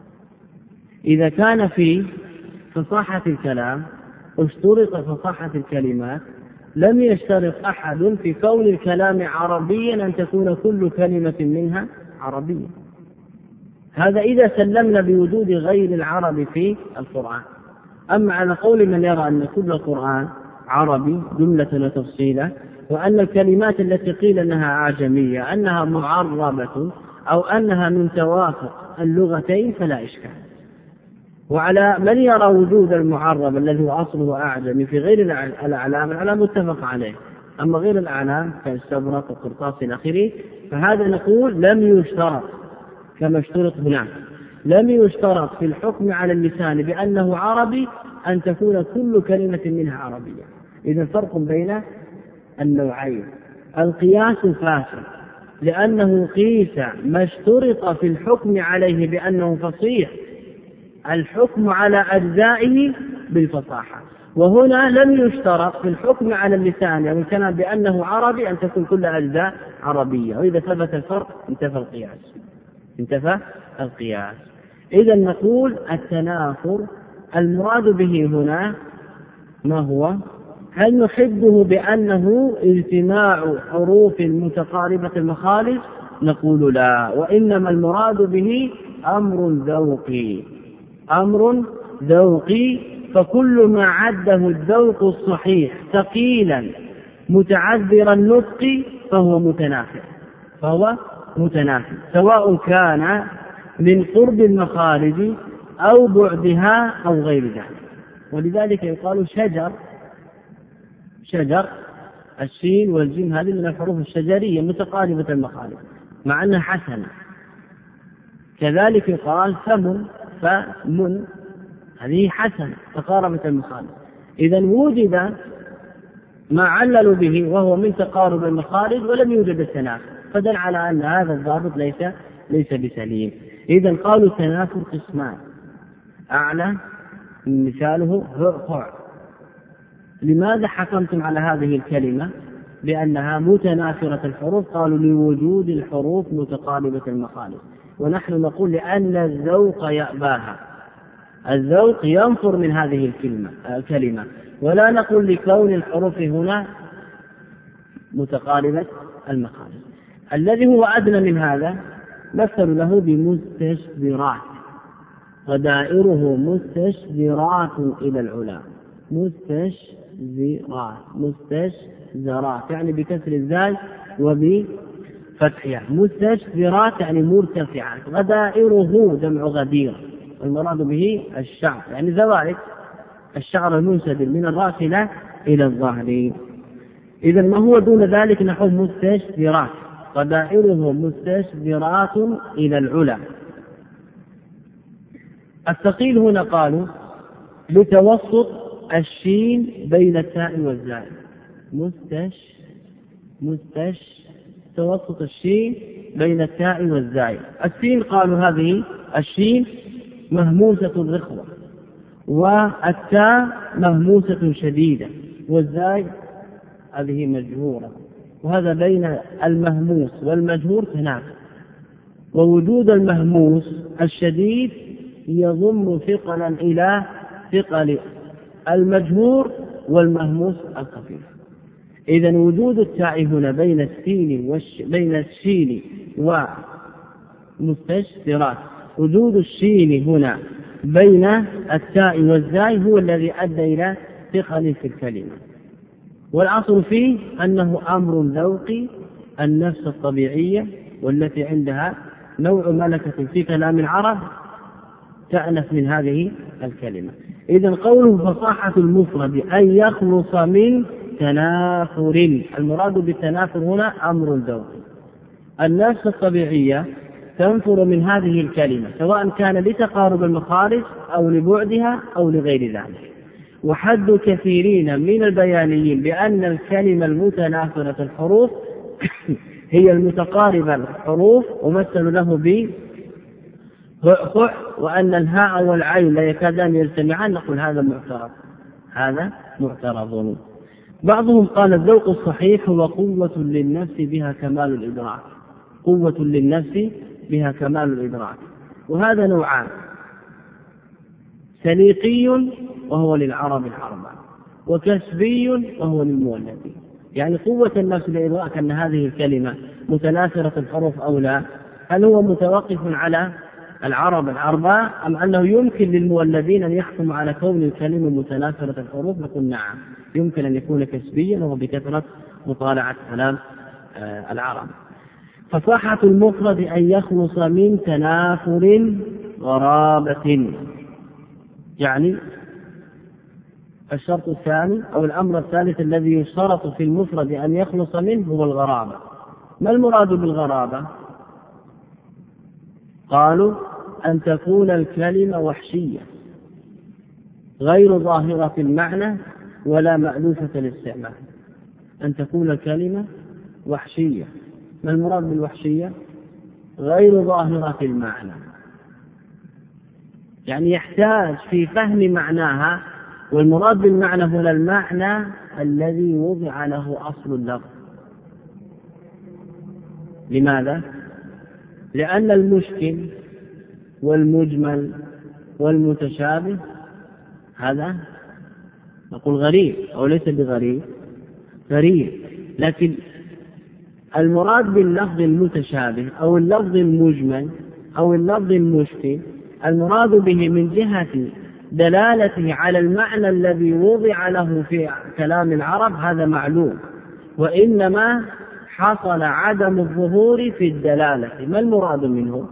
B: إذا كان في فصاحة الكلام اشترط فصاحة الكلمات، لم يشترط أحد في كون الكلام عربيا أن تكون كل كلمة منها عربية. هذا إذا سلمنا بوجود غير العرب في القرآن. أما على قول من يرى أن كل القرآن عربي جملة وتفصيلا، وأن الكلمات التي قيل أنها أعجمية أنها معربة أو أنها من توافق اللغتين فلا إشكال. وعلى من يرى وجود المعرب الذي هو أصله أعجمي في غير الأعلام، الأعلام متفق عليه، أما غير الأعلام كالاستبرق والقرطاس إلى آخره فهذا نقول لم يشترط كما اشترط هناك، لم يشترط في الحكم على اللسان بأنه عربي أن تكون كل كلمة منها عربية. إذا فرق بين النوعين. القياس فاسد لأنه قيس ما اشترط في الحكم عليه بأنه فصيح الحكم على أجزائه بالفصاحة، وهنا لم يشترط في الحكم على اللسان يعني كان بأنه عربي أن تكون كل أجزاء عربية. وإذا ثبت الفرق انتفى القياس. إذا نقول التنافر المراد به هنا ما هو؟ هل نحبه بأنه اجتماع حروف متقاربة المخارج؟ نقول لا، وإنما المراد به أمر ذوقي، فكل ما عده الذوق الصحيح ثقيلا متعذر النطق فهو متنافر. فهو متنافي، سواء كان من قرب المخارج أو بعدها أو غير ذلك. ولذلك يقال شجر الشين والجيم هذه من الحروف الشجرية متقاربة المخارج مع أنها حسنة. كذلك يقال فمن هذه حسنة تقاربة المخارج. إذا وجد ما عللوا به وهو من تقارب المخارج ولم يوجد التنافر، فدل على أن هذا الضابط ليس بسليم. إذا قالوا التنافر قسمان، أعلى مثاله هرقع. لماذا حكمتم على هذه الكلمة بأنها متنافرة الحروف؟ قالوا لوجود الحروف متقاربة المخارج، ونحن نقول لأن الذوق يأباها، الذوق ينفر من هذه الكلمة، ولا نقول لكون الحروف هنا متقاربة المخارج. الذي هو أدنى من هذا مثل له بمستشذرات، ودائره مستشذرات إلى العلا، مستشذرات يعني بكسر الزاي وبفتحها، مستشذرات يعني مرتفعات، غدائره جمع غدير، المراد به الشعر يعني زوائد الشعر المنسدل من الرأس إلى الظهر. إذا ما هو دون ذلك نحو مستشذرات، غدائره مستشذرات إلى العلا. الثقيل هنا قالوا لتوسط الشين بين التاء والزاي، توسط الشين بين التاء والزاي. السين قالوا هذه الشين مهموسة رخوة، والتاء مهموسة شديدة، والزاي هذه مجهورة، وهذا بين المهموس والمجهور تنافر، ووجود المهموس الشديد يضم ثقلا إلى ثقل المجهور والمهموس الخفيف. إذن وجود التاء هنا بين الشين ومستشذرات، وجود الشين هنا بين التاء والزاي هو الذي أدى إلى ثقل في الكلمة. والأصل فيه أنه أمر ذوقي، النفس الطبيعية والتي عندها نوع ملكة في كلام العرب تأنف من هذه الكلمة. إذن قوله فصاحة المفرد أن يخلص من تنافر، المراد بالتنافر هنا أمر ذوقي، النفس الطبيعية تنفر من هذه الكلمة سواء كان لتقارب المخارج أو لبعدها أو لغير ذلك. وحد كثيرين من البيانيين بأن الكلمة المتنافرة الحروف هي المتقاربة الحروف، ومثل له بخع، وأن الهاء والعين لا يكادان يجتمعان، نقول هذا معترض. بعضهم قال الذوق الصحيح هو قوة للنفس بها كمال الإدراك، قوة للنفس بها كمال الإدراك، وهذا نوعان: سليقي وهو للعرب الحربة، وكسبي وهو للمولد. يعني قوة النفس لإدراك أن هذه الكلمة متناثرة الحروف أو لا، هل هو متوقف على العرب الأربعة أم أنه يمكن للمولدين أن يحكموا على كون الكلمة متناثرة الحروف؟ نقول نعم، يمكن أن يكون كسبيا وهو بكثرة مطالعة كلام العرب. فصاحة المفرد أن يخلص من تنافر غرابة، يعني الشرط الثاني أو الأمر الثالث الذي يشترط في المفرد أن يخلص منه هو الغرابة. ما المراد بالغرابة؟ قالوا أن تكون الكلمة وحشية غير ظاهرة المعنى ولا مألوفة الاستعمال. أن تكون الكلمة وحشية. ما المراد بالوحشية؟ غير ظاهرة المعنى، يعني يحتاج في فهم معناها، والمراد بالمعنى هنا المعنى الذي وضع له أصل اللفظ. لماذا؟ لأن المشكل والمجمل والمتشابه هذا نقول غريب أو ليس بغريب، غريب، لكن المراد باللفظ المتشابه أو اللفظ المجمل أو اللفظ المشكل المراد به من جهة دلالته على المعنى الذي وضع له في كلام العرب هذا معلوم، وإنما حصل عدم الظهور في الدلالة. ما المراد منه؟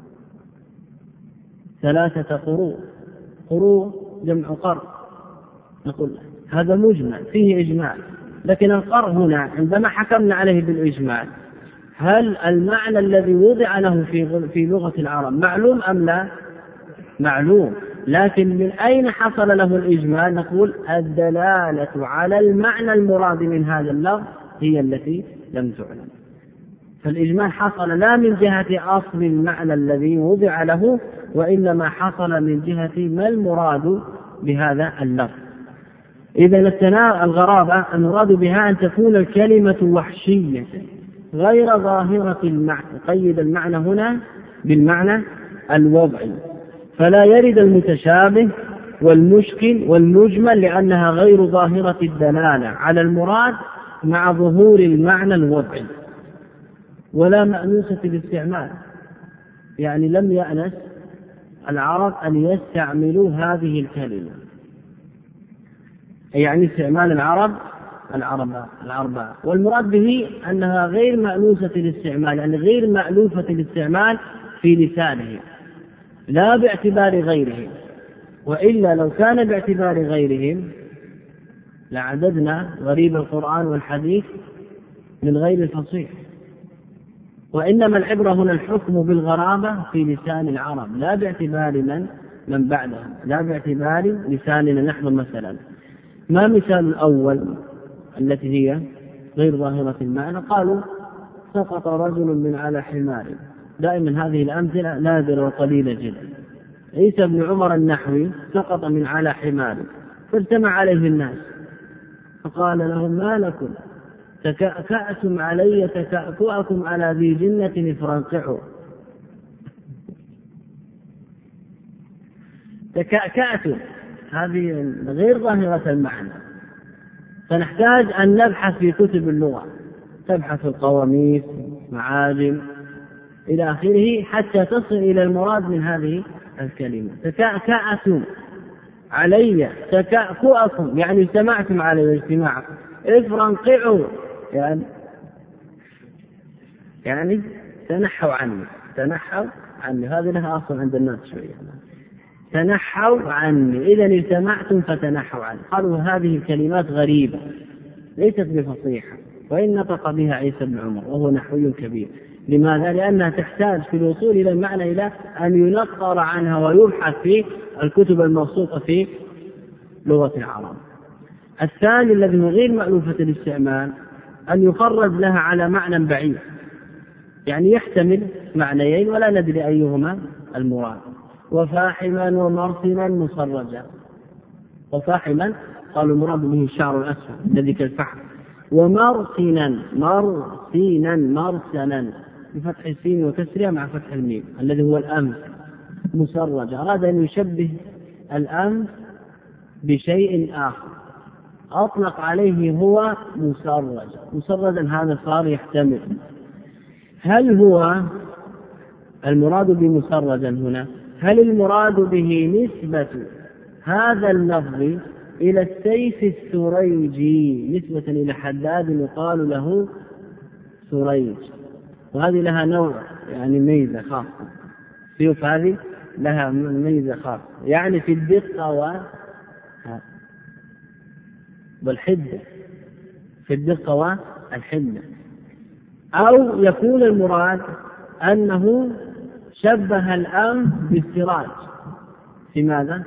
B: 3 قروء. قروء جمع قر، نقول هذا مجمل فيه إجمال، لكن القر هنا عندما حكمنا عليه بالإجمال هل المعنى الذي وضع له في لغة العرب معلوم أم لا؟ معلوم، لكن من أين حصل له الإجمال؟ نقول الدلالة على المعنى المراد من هذا اللفظ هي التي لم تعلم. فالإجمال حصل لا من جهة أصل المعنى الذي وضع له، وإنما حصل من جهة ما المراد بهذا اللفظ. إذا الغرابة المراد بها أن تكون الكلمة وحشية غير ظاهرة المعنى. قيد المعنى هنا بالمعنى الوضعي، فلا يرد المتشابه والمشكل والمجمل لأنها غير ظاهرة الدلالة على المراد مع ظهور المعنى الوضعي، ولا مأنوسة الاستعمال. يعني لم يأنس العرب أن يستعملوا هذه الكلمة، يعني استعمال العرب، والمراد به أنها غير مأنوسة الاستعمال، يعني غير مألوفة الاستعمال في لسانه لا باعتبار غيرهم، وإلا لو كان باعتبار غيرهم لعددنا غريب القرآن والحديث من غير الفصيح. وإنما العبرة هنا الحكم بالغرابة في لسان العرب لا باعتبار من بعدهم، لا باعتبار لساننا نحن. مثلا ما مثال الأول التي هي غير ظاهرة المعنى؟ قالوا سقط رجل من على حمار. دائما هذه الأمثلة نادرة وقليلة جدا. عيسى بن عمر النحوي سقط من على حمار فاجتمع عليه الناس فقال لهم ما لكم تكأكأتم علي تكأكؤكم على ذي جنة افرنقعوا. تكأكأتم هذه غير ظاهرة المعنى، فنحتاج أن نبحث في كتب اللغة، تبحث القواميس معاجم إلى آخره حتى تصل إلى المراد من هذه الكلمة. تكأكأتم علي تكأكؤكم يعني اجتمعتم علي اجتماعكم. افرنقعوا يعني تنحوا عني. هذه لها أصل عند الناس شوية. تنحوا عني، إذا اجتمعتم فتنحوا عني. قالوا هذه الكلمات غريبة ليست بفصيحة، وإن نطق بها عيسى بن عمر وهو نحوي كبير. لماذا؟ لأنها تحتاج في الوصول إلى المعنى إلى أن ينقر عنها ويبحث في الكتب الموثوقة في لغة العرب. الثاني الذي هو غير مألوفة الاستعمال أن يفرد لها على معنى بعيد، يعني يحتمل معنيين ولا ندري أيهما المراد. وفاحما ومرسلا مسرجا. وفاحما قالوا المراد به الشعر الأسفل الذي كالفحم، ومرسلا مرسلا بفتح السين وكسرها مع فتح الميم الذي هو الأنف. مسرج أراد أن يشبه الأنف بشيء آخر أطلق عليه هو مسرجا. هذا صار يحتمل. هل هو المراد بمسرجا هنا؟ هل المراد به نسبة هذا اللفظ إلى السيف السريجي نسبة إلى حداد يقال له سريج، وهذه لها نوع يعني ميزة خاصة. السيوف هذه لها ميزة خاصة يعني في الدقة والحدة، في الدقة والحدة. أو يكون المراد أنه شبه الأنف بالسراج في ماذا؟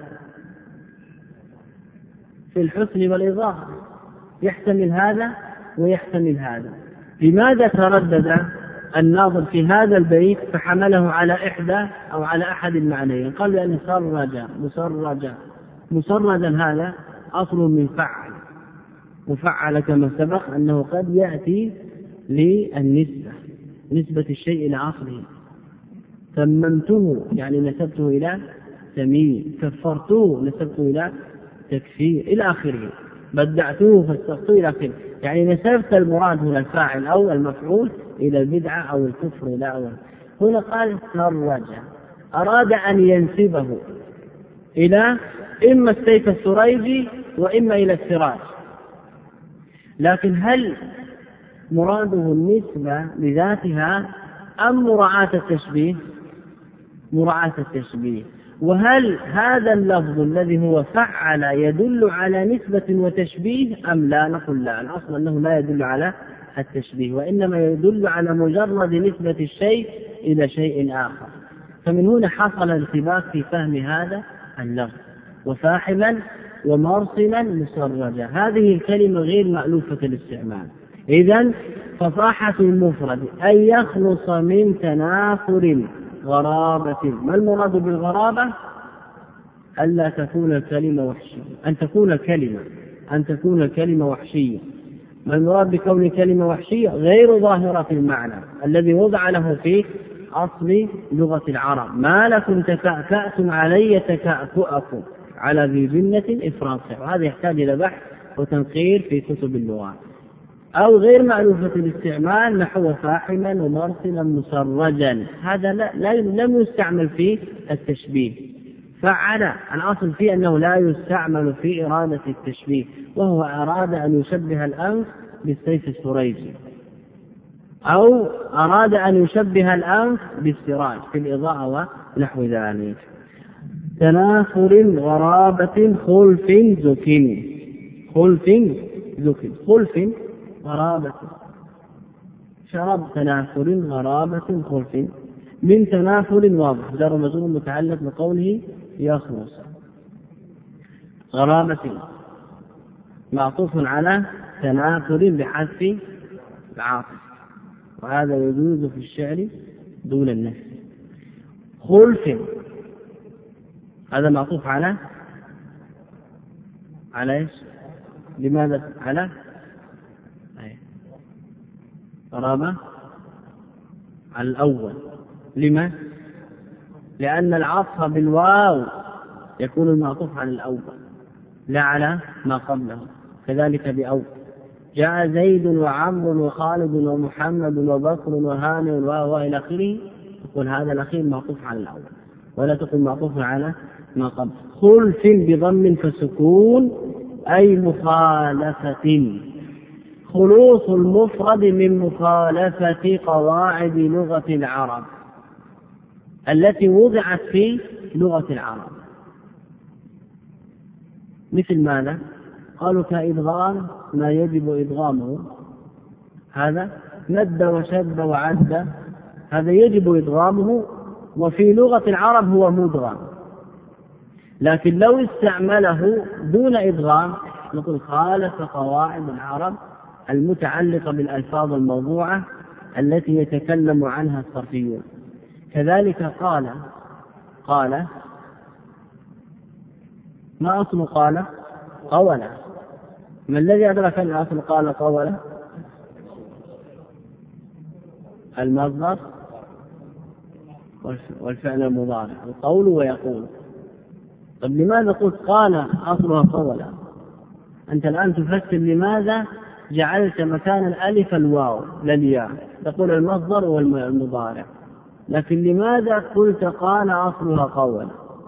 B: في الحسن والإضاءة. يحتمل هذا ويحتمل هذا. لماذا تردد الناظر في هذا البيت فحمله على إحدى أو على أحد المعنيين؟ قال لأن مسرجا هذا أصل من فعل، وفعل كما سبق أنه قد يأتي للنسبة، نسبة الشيء إلى أصله. ثمنته يعني نسبته إلى تمييز، كفرته نسبته إلى تكفير إلى آخره، بدعته فاستغفرته إلى آخره. يعني نسبت المراد هنا الفاعل أو المفعول إلى البدعة أو الكفر إلى أول. هنا قال سرج، أراد أن ينسبه إلى إما السيف السريجي وإما إلى السراج. لكن هل مراده النسبة لذاتها أم مراعاة التشبيه؟ مراعاة التشبيه. وهل هذا اللفظ الذي هو فعل يدل على نسبة وتشبيه أم لا؟ نقول لا، الأصل أنه لا يدل على التشبيه، وإنما يدل على مجرد نسبة الشيء إلى شيء آخر. فمن هنا حصل ارتباك في فهم هذا اللفظ. وفاحما ومرسلا مسرجا، هذه الكلمة غير مألوفة الاستعمال. إذن فصاحة المفرد أن يخلص من تنافر غرابة. ما المراد بالغرابة؟ ألا تكون الكلمة وحشية، أن تكون الكلمة وحشية. ما المراد بكون كلمة وحشية؟ غير ظاهرة في المعنى الذي وضع له في أصل لغة العرب. ما لكم تكأكأتم علي تكأكؤكم على ذي جنة إفراطها، وهذا يحتاج إلى بحث وتنقير في كتب اللغات. أو غير مألوفة الاستعمال نحو فاحما ومرسلا مسرجا، هذا لم يستعمل في التشبيه. فعل الأصل فيه أنه لا يستعمل في إرادة التشبيه، وهو أراد أن يشبه الأنف بالسيف السريجي، أو أراد أن يشبه الأنف بالسراج في الإضاءة ونحو ذلك. تنافر غرابة خلف زكن، خلف غرابة شرب تنافر غرابة خلف. من تنافر واضح جر مجرور متعلق بقوله يخلص. غرابة معطوف على تنافر بحذف العاطف، وهذا يجوز في الشعر دون النفي. خلف هذا معطوف على ايش؟ لماذا على غرابة على الأول؟ لما؟ لأن العطف بالواو يكون المعطوف على الأول لا على ما قبله. كذلك بأول جاء زيد وعمر وخالد ومحمد وبكر وهانئ وإلى آخره، تقول هذا الأخير معطوف على الأول ولا تقول معطوف على ما قبل. خلف بضم فسكون أي مخالفة. خلوص المفرد من مخالفة قواعد لغة العرب التي وضعت في لغة العرب. مثل ماذا؟ قالوا كإدغام ما يجب إدغامه، هذا مد وشد وعد، هذا يجب إدغامه وفي لغة العرب هو مدغم. لكن لو استعمله دون إدغام نقول خالف قواعد العرب المتعلقة بالألفاظ الموضوعة التي يتكلم عنها الصرفيون. كذلك قال ما أصل قال؟ قولا. ما الذي أدرك أن أصل قال قولا؟ المصدر والفعل المضارع، القول ويقول. طب لماذا قلت قال أصلها قولا؟ أنت الآن تفسر لماذا جعلت مكان الألف الواو للياء، تقول المصدر والمضارع، لكن لماذا قلت قال أصلها قولا؟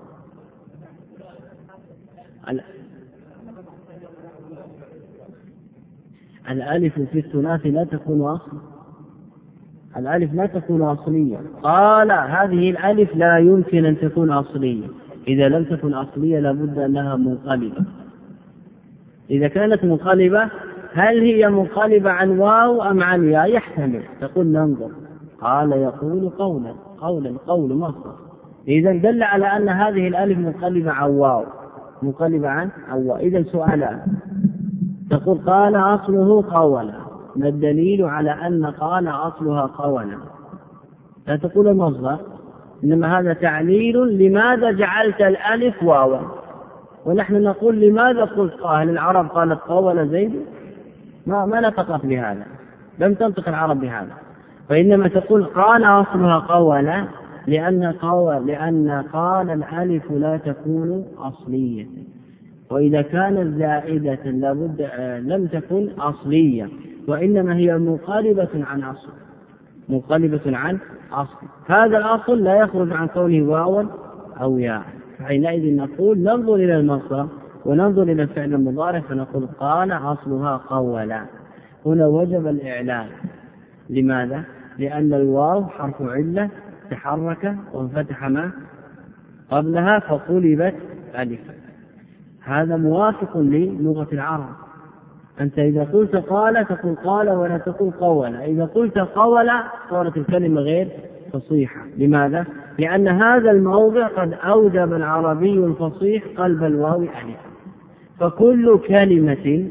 B: الألف في الثلاث لا تكون أصل، الألف لا تكون أصلية. قال هذه الألف لا يمكن أن تكون أصلية، إذا لم تكن أصلية لابد أنها منقلبة. إذا كانت منقلبة هل هي منقلبة عن واو أم عن ياء؟ يحتمل، تقول ننظر. قال يقول قولا، قول مصدر، إذا دل على أن هذه الألف منقلبة عن واو، منقلبة عن واو. إذا سؤالان، تقول قال أصله قولا، ما الدليل على أن قال أصلها قولا؟ لا تقول المصدر، إنما هذا تعليل لماذا جعلت الألف واوا، ونحن نقول لماذا قلت قال؟ العرب قالت قول زيد، ما نطقت بهذا، لم تنطق العرب بهذا، فإنما تقول قال أصلها قولا لأن قال الألف لا تكون أصلية، وإذا كانت زائدة لابد لم تكن أصلية، وإنما هي منقلبة عن أصل، منقلبة عن أصل. هذا الأصل لا يخرج عن كونه واوا أو ياء. حينئذ نقول ننظر إلى المصدر وننظر إلى الفعل المضارع فنقول قال أصلها قولا. هنا وجب الإعلان. لماذا؟ لأن الواو حرف علة تحرك وانفتح ما قبلها فقلبت ألفا. هذا موافق للغة العرب. أنت إذا قلت قال تقول قال ولا تقول قول. إذا قلت قول صارت الكلمة غير فصيحة. لماذا؟ لأن هذا الموضع قد أوجب العربي الفصيح قلب الواو ألفا. فكل كلمة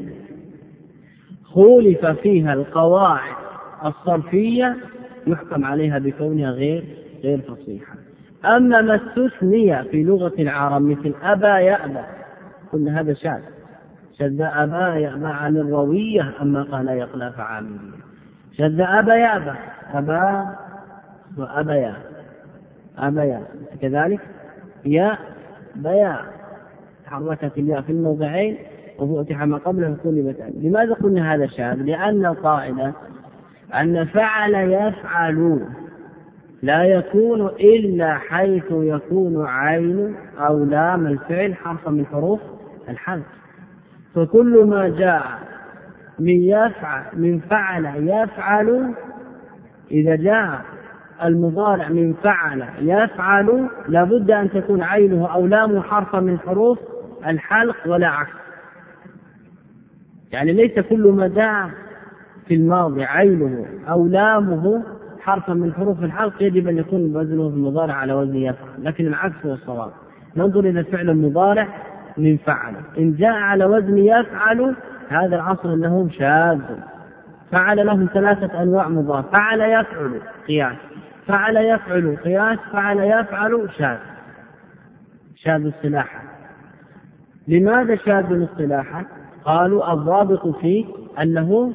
B: خولف فيها القواعد الصرفية يحكم عليها بكونها غير فصيحة. أما ما استثني في لغة العرب مثل أبى يأبى، كل هذا شاذ. شذ أبى يأبى عن الروية، أما قال يقلى فعاملية. شذ أبى يأبى، أبى وأبيا أبيا كذلك يا بيا، حركت الياء في الموضعين وفتح ما قبله كلمة. لماذا قلنا هذا شاذ؟ لأن القاعدة أن فعل يفعل لا يكون إلا حيث يكون عين أو لام الفعل حرف من حروف الحذف. فكل ما جاء من فعل يفعل، إذا جاء المضارع من فعل يفعل لابد أن تكون عينه أو لامه حرفا من حروف الحلق ولا عكس. يعني ليس كل ما جاء في الماضي عينه أو لامه حرفا من حروف الحلق يجب أن يكون وزنه في المضارع على وزن يفعل، لكن العكس هو الصواب. ننظر إلى الفعل المضارع من فعل، إن جاء على وزن يفعل هذا العصر أنه شاذ. فعل له 3 أنواع مضارع: فعل يفعل قياس، فعل يفعل قياس، فعل يفعل شاذ اصطلاحا. لماذا شاذ اصطلاحا؟ قالوا الضابط فيه أنه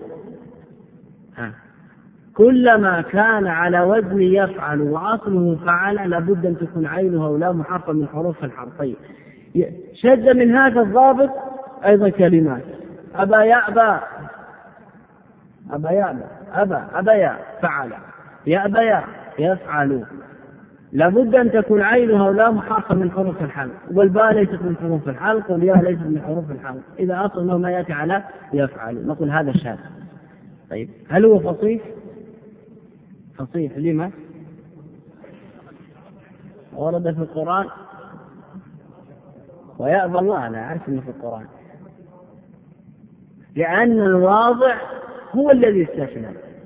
B: كلما كان على وزن يفعل وأصله فعل لابد أن تكون عينه أو لام حرفا من حروف الحرفين. شد من هذا الضابط أيضا كلمات: أبى يأبى، أبى يأبى، أبى يا فعل، يأبى يفعل، لابد أن تكون عينها أو لام حرفا من حروف الحلق، والباء ليست من حروف الحلق والياء ليست من حروف الحلق. إذا أصله ما يأتي على يفعل نقول هذا شاذ. طيب هل هو فصيح؟ فصيح لما؟ ورد في القرآن ويأبى الله، أنا أعرف أنه في القرآن، لأن الواضع هو الذي استثنى،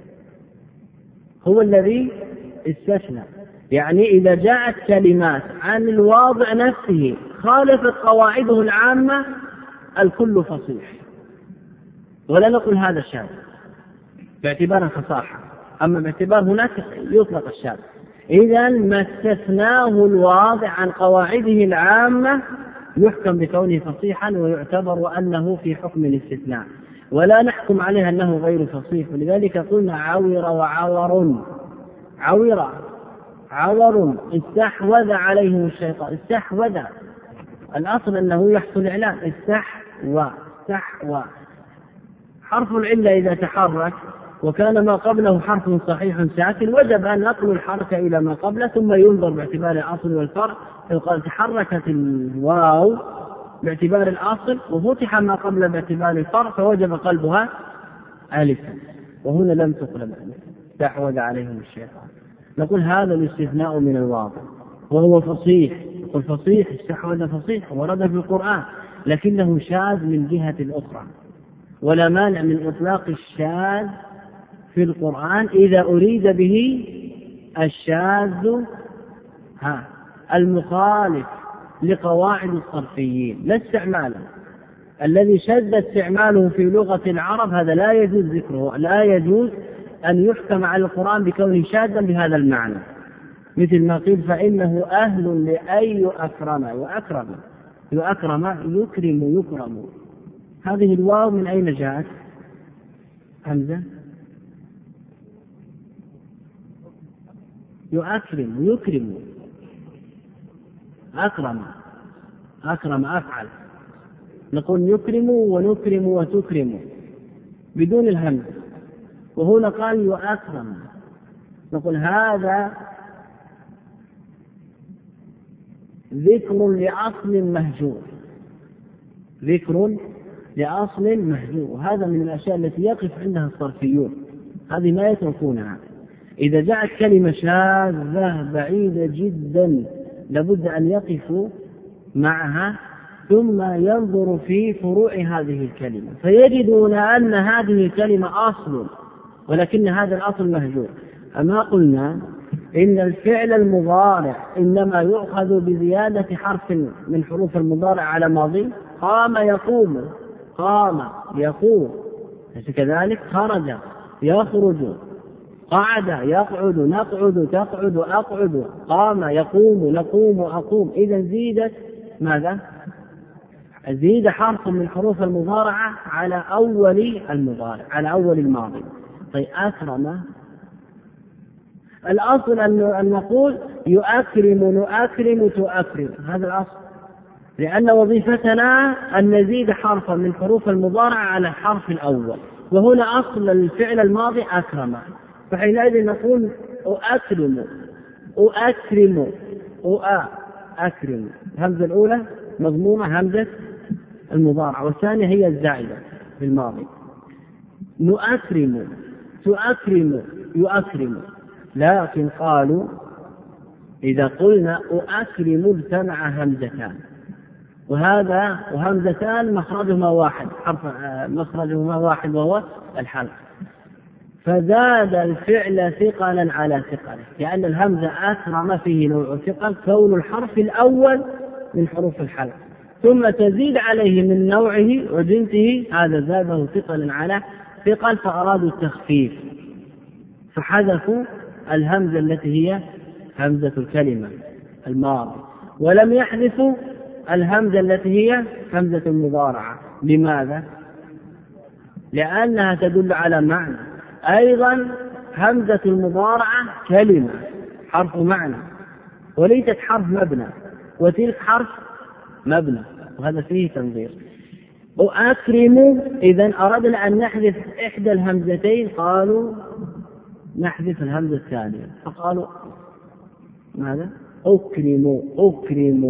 B: هو الذي استثنى. يعني إذا جاءت كلمات عن الواضع نفسه خالفت قواعده العامة الكل فصيح، ولا نقول هذا شاذ باعتبار الفصاحة، أما باعتبار هناك يطلق الشاذ. إذا ما استثناه الواضع عن قواعده العامة يحكم بكونه فصيحا ويعتبر أنه في حكم الاستثناء، ولا نحكم عليه أنه غير فصيح. ولذلك قلنا عور وعور. عور استحوذ عليهم الشيطان، استحوذ، الأصل أنه يحصل إعلان، استحوى. حرف العلة إذا تحرك وكان ما قبله حرف صحيح ساكن وجب أن نقل الحركة إلى ما قبله، ثم ينظر باعتبار الأصل والفرع. فقال تحركت الواو باعتبار الأصل وفتح ما قبل باعتبار الفرع فوجب قلبها ألفا، وهنا لم تقلب ألفا، استحوذ عليهم الشيطان. نقول هذا الاستثناء من الواضع وهو فصيح. يقول فصيح، استحوذ فصيح، ورد في القرآن، لكنه شاذ من جهة أخرى، ولا مانع من إطلاق الشاذ في القرآن إذا أريد به الشاذ المخالف لقواعد الصرفيين، لا استعماله. الذي شذ استعماله في لغة العرب هذا لا يجوز ذكره، لا يجوز أن يحكم على القرآن كونه شاذا بهذا المعنى، مثل ما قيل فإنه أهل لأن يؤكرم يكرم. هذه الواو من أين جاءت؟ همزة يكرم، أكرم أفعل. نقول يكرم ونكرم وتكرم بدون الهمزة، وهنا قال يؤكرم. نقول هذا ذكر لأصل مهجور، ذكر لأصل محذوف، وهذا من الأشياء التي يقف عندها الصرفيون، هذه ما يتركونها. إذا جاءت كلمة شاذة بعيدة جدا لابد أن يقفوا معها ثم ينظر في فروع هذه الكلمة فيجدون أن هذه الكلمة أصل، ولكن هذا الأصل مهجور. أما قلنا إن الفعل المضارع إنما يؤخذ بزيادة حرف من حروف المضارع على ماضي، قام يقوم، قام يقوم، كذلك خرج يخرج، قعد يقعد، نقعد تقعد أقعد، قام يقوم نقوم أقوم. إذا زيدت ماذا؟ زيد حرف من حروف المضارعة على أول المضارع، على أول الماضي. طيب أكرم، الأصل أن نقول يؤكرم نؤكرم تؤكرم، هذا الأصل، لأن وظيفتنا أن نزيد حرفا من حروف المضارعة على الحرف الأول، وهنا أصل الفعل الماضي أكرم، فحينئذ نقول أؤكرم أؤكرم أؤكرم. الهمزة الأولى مضمومة همزة المضارعة، والثانية هي الزائدة في الماضي. نؤكرم تؤكرم يؤكرم، لكن قالوا إذا قلنا أؤكرم اجتمع همزتان، وهذا وهمزتان مخرجهما واحد، مخرجهما واحد وهو الحلق، فزاد الفعل ثقلا على ثقله، لأن الهمزة أكرم فيه نوع ثقل كون الحرف الأول من حروف الحلق، ثم تزيد عليه من نوعه وجنسه، هذا زاده ثقلا على ثقل، فأرادوا التخفيف فحذفوا الهمزة التي هي همزة الكلمة الماضي، ولم يحذفوا الهمزة التي هي همزة المضارعة. لماذا؟ لأنها تدل على معنى. أيضا همزة المضارعة كلمة حرف معنى وليست حرف مبنى، وتلك حرف مبنى، وهذا فيه تنظير. أكرم، إذن أردنا أن نحذف إحدى الهمزتين، قالوا نحذف الهمزة الثانية، فقالوا ماذا؟ أكرم أكرم،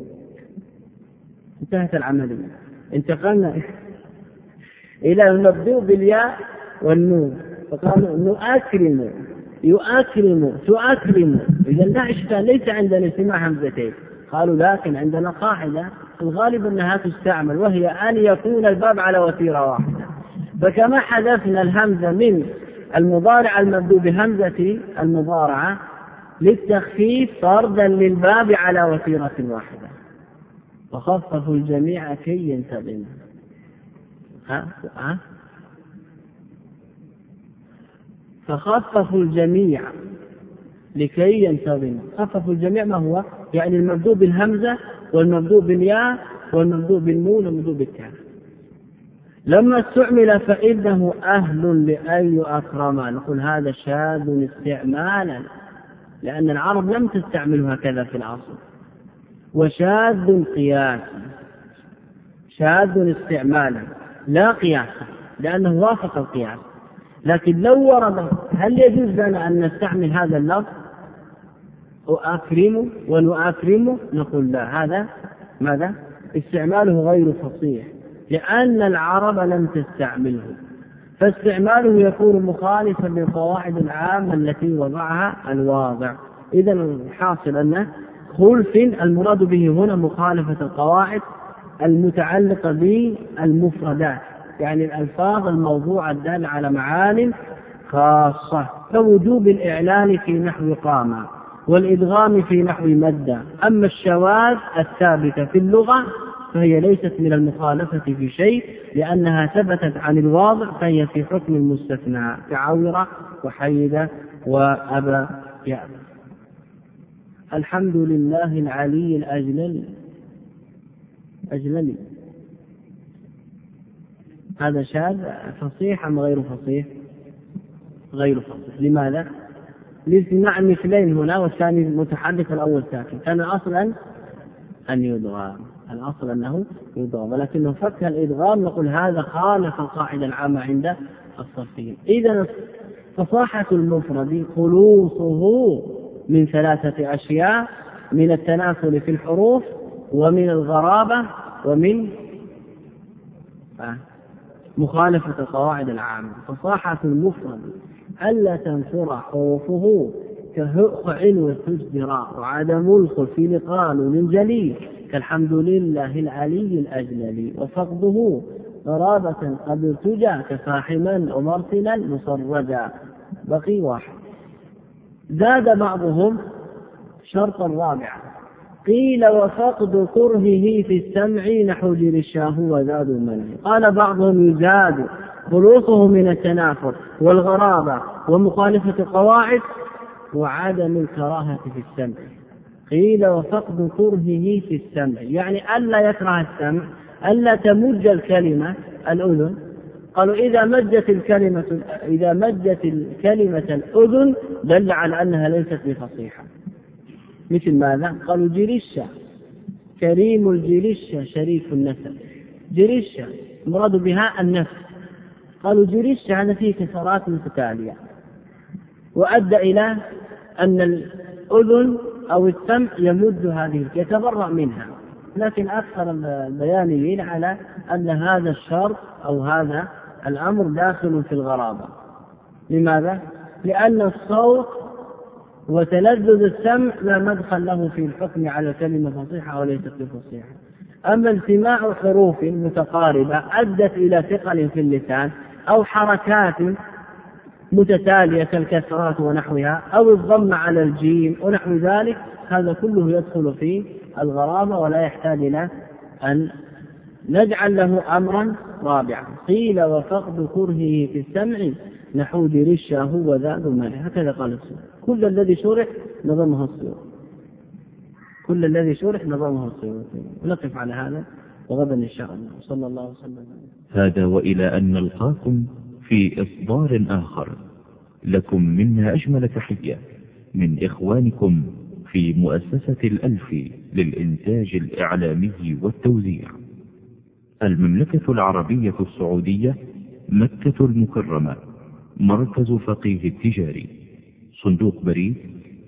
B: انتهت العملية. انتقلنا إلى المبدوء بالياء والنون، فقالوا نؤكرم يؤكرم تؤكرم. إذا لا إشكال، ليس عندنا اجتماع همزتين. قالوا لكن عندنا قاعدة الغالب أنها تستعمل، وهي أن يكون الباب على وتيرة واحدة، فكما حذفنا الهمزة من المضارع المبدوء بهمزة المضارعة للتخفيف طردا للباب على وتيرة واحدة، وخففوا الجميع كي ينتظم. فخففوا الجميع لكي ينتظم. خففوا الجميع ما هو؟ يعني المبدوء بالهمزة والمبدوء بالياء والمبدوء بالنون والمبدوء بالتاء. لما استعمل فإنه أهل لأن يؤكرم، نقول هذا شاذ استعمالا، لأن العرب لم تستعمل هكذا في الأصل، وشاذ قياسا، شاذ استعمالا لا قياسا، لأنه وافق القياس. لكن لو ورد هل يجوز لنا أن نستعمل هذا اللفظ أكرم ونؤكرم؟ نقول لا، هذا ماذا؟ استعماله غير فصيح، لأن العرب لم تستعمله، فاستعماله يكون مخالفا للقواعد العامة التي وضعها الواضع. إذا الحاصل أن خلف المراد به هنا مخالفة القواعد المتعلقة بالمفردات، يعني الألفاظ الموضوعة الدالة على معان خاصة، كوجوب الإعلان في نحو قام والإدغام في نحو مد. أما الشواذ الثابتة في اللغة فهي ليست من المخالفة في شيء، لأنها ثبتت عن الواضع، فهي في حكم المستثنى كعورة وحيدة وأبى يأبى. الحمد لله العلي الأجلل، هذا شاذ فصيح أم غير فصيح؟ غير فصيح. لماذا؟ لاجتماع مثلين هنا، والثاني متحرك الأول ساكن، كان أصلا أن يدغم، الأصل أنه يدغم، ولكنه فك الإدغام، نقول هذا خالف القاعدة العامة عند الصرفيين. إذن فصاحة المفرد خلوصه من ثلاثة أشياء: من التناسل في الحروف، ومن الغرابة، ومن مخالفة القواعد العامة. فصاحة المفرد ألا تنفر حروفه كعلو الازدراء، وعدم الخلف لقال للجليل كالحمد لله العلي الأجلل، وفقده غرابة قد ارتجى كفاحما ومرسلا مصرجا. بقي واحد. زاد بعضهم شرطا رابعا، قيل وفقد كرهه في السمع نحو جل الشاه وزاد المنع. قال بعضهم يزاد خلوصه من التنافر والغرابة ومخالفة القواعد وعدم الكراهة في السمع. قيل وفقد كرهه في السمع يعني ألا يكره السمع، ألا تمج الكلمة الأذن. قالوا إذا مجت الكلمة الأذن دل على أنها ليست بفصيحة. مثل ماذا؟ قالوا جريشة كريم الجريشة شريف النسب. جريشة مراد بها النفس. قالوا جريشة هذا فيه كسرات متتالية، وأدى إلى أن الأذن أو السمع يمد هذه يتبرأ منها. لكن أكثر البيانيين على أن هذا الشرط أو هذا الأمر داخل في الغرابة. لماذا؟ لأن الصوت وتلذذ السمع لا مدخل له في الحكم على كلمة فصيحة وليست بفصيحة. أما انسماع حروف متقاربة أدت إلى ثقل في اللسان أو حركات متتالية كالكسرات ونحوها أو الضم على الجيم ونحو ذلك، هذا كله يدخل في الغرابة ولا يحتاج إلى أن نجعل له أمرا رابعا. قيل وفقد كرهه في السمع نحو درشه وذاد المنع. هكذا قال السورة. كل الذي شرح نظمه السورة. ونقف على هذا وغدا إن شاء الله. صلى الله وسلم.
A: هذا وإلى أن نلقاكم في إصدار آخر. لكم منا أجمل تحية من إخوانكم في مؤسسة الألفي للإنتاج الإعلامي والتوزيع، المملكة العربية السعودية، مكة المكرمة، مركز فقيه التجاري، صندوق بريد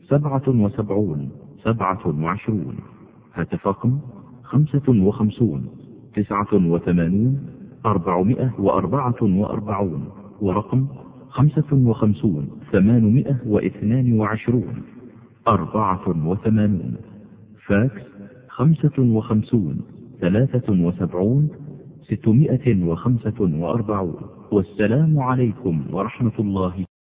A: 77 27، هاتف رقم 55 89 444 ورقم 55 822 84، فاكس 55 73 645. والسلام عليكم ورحمة الله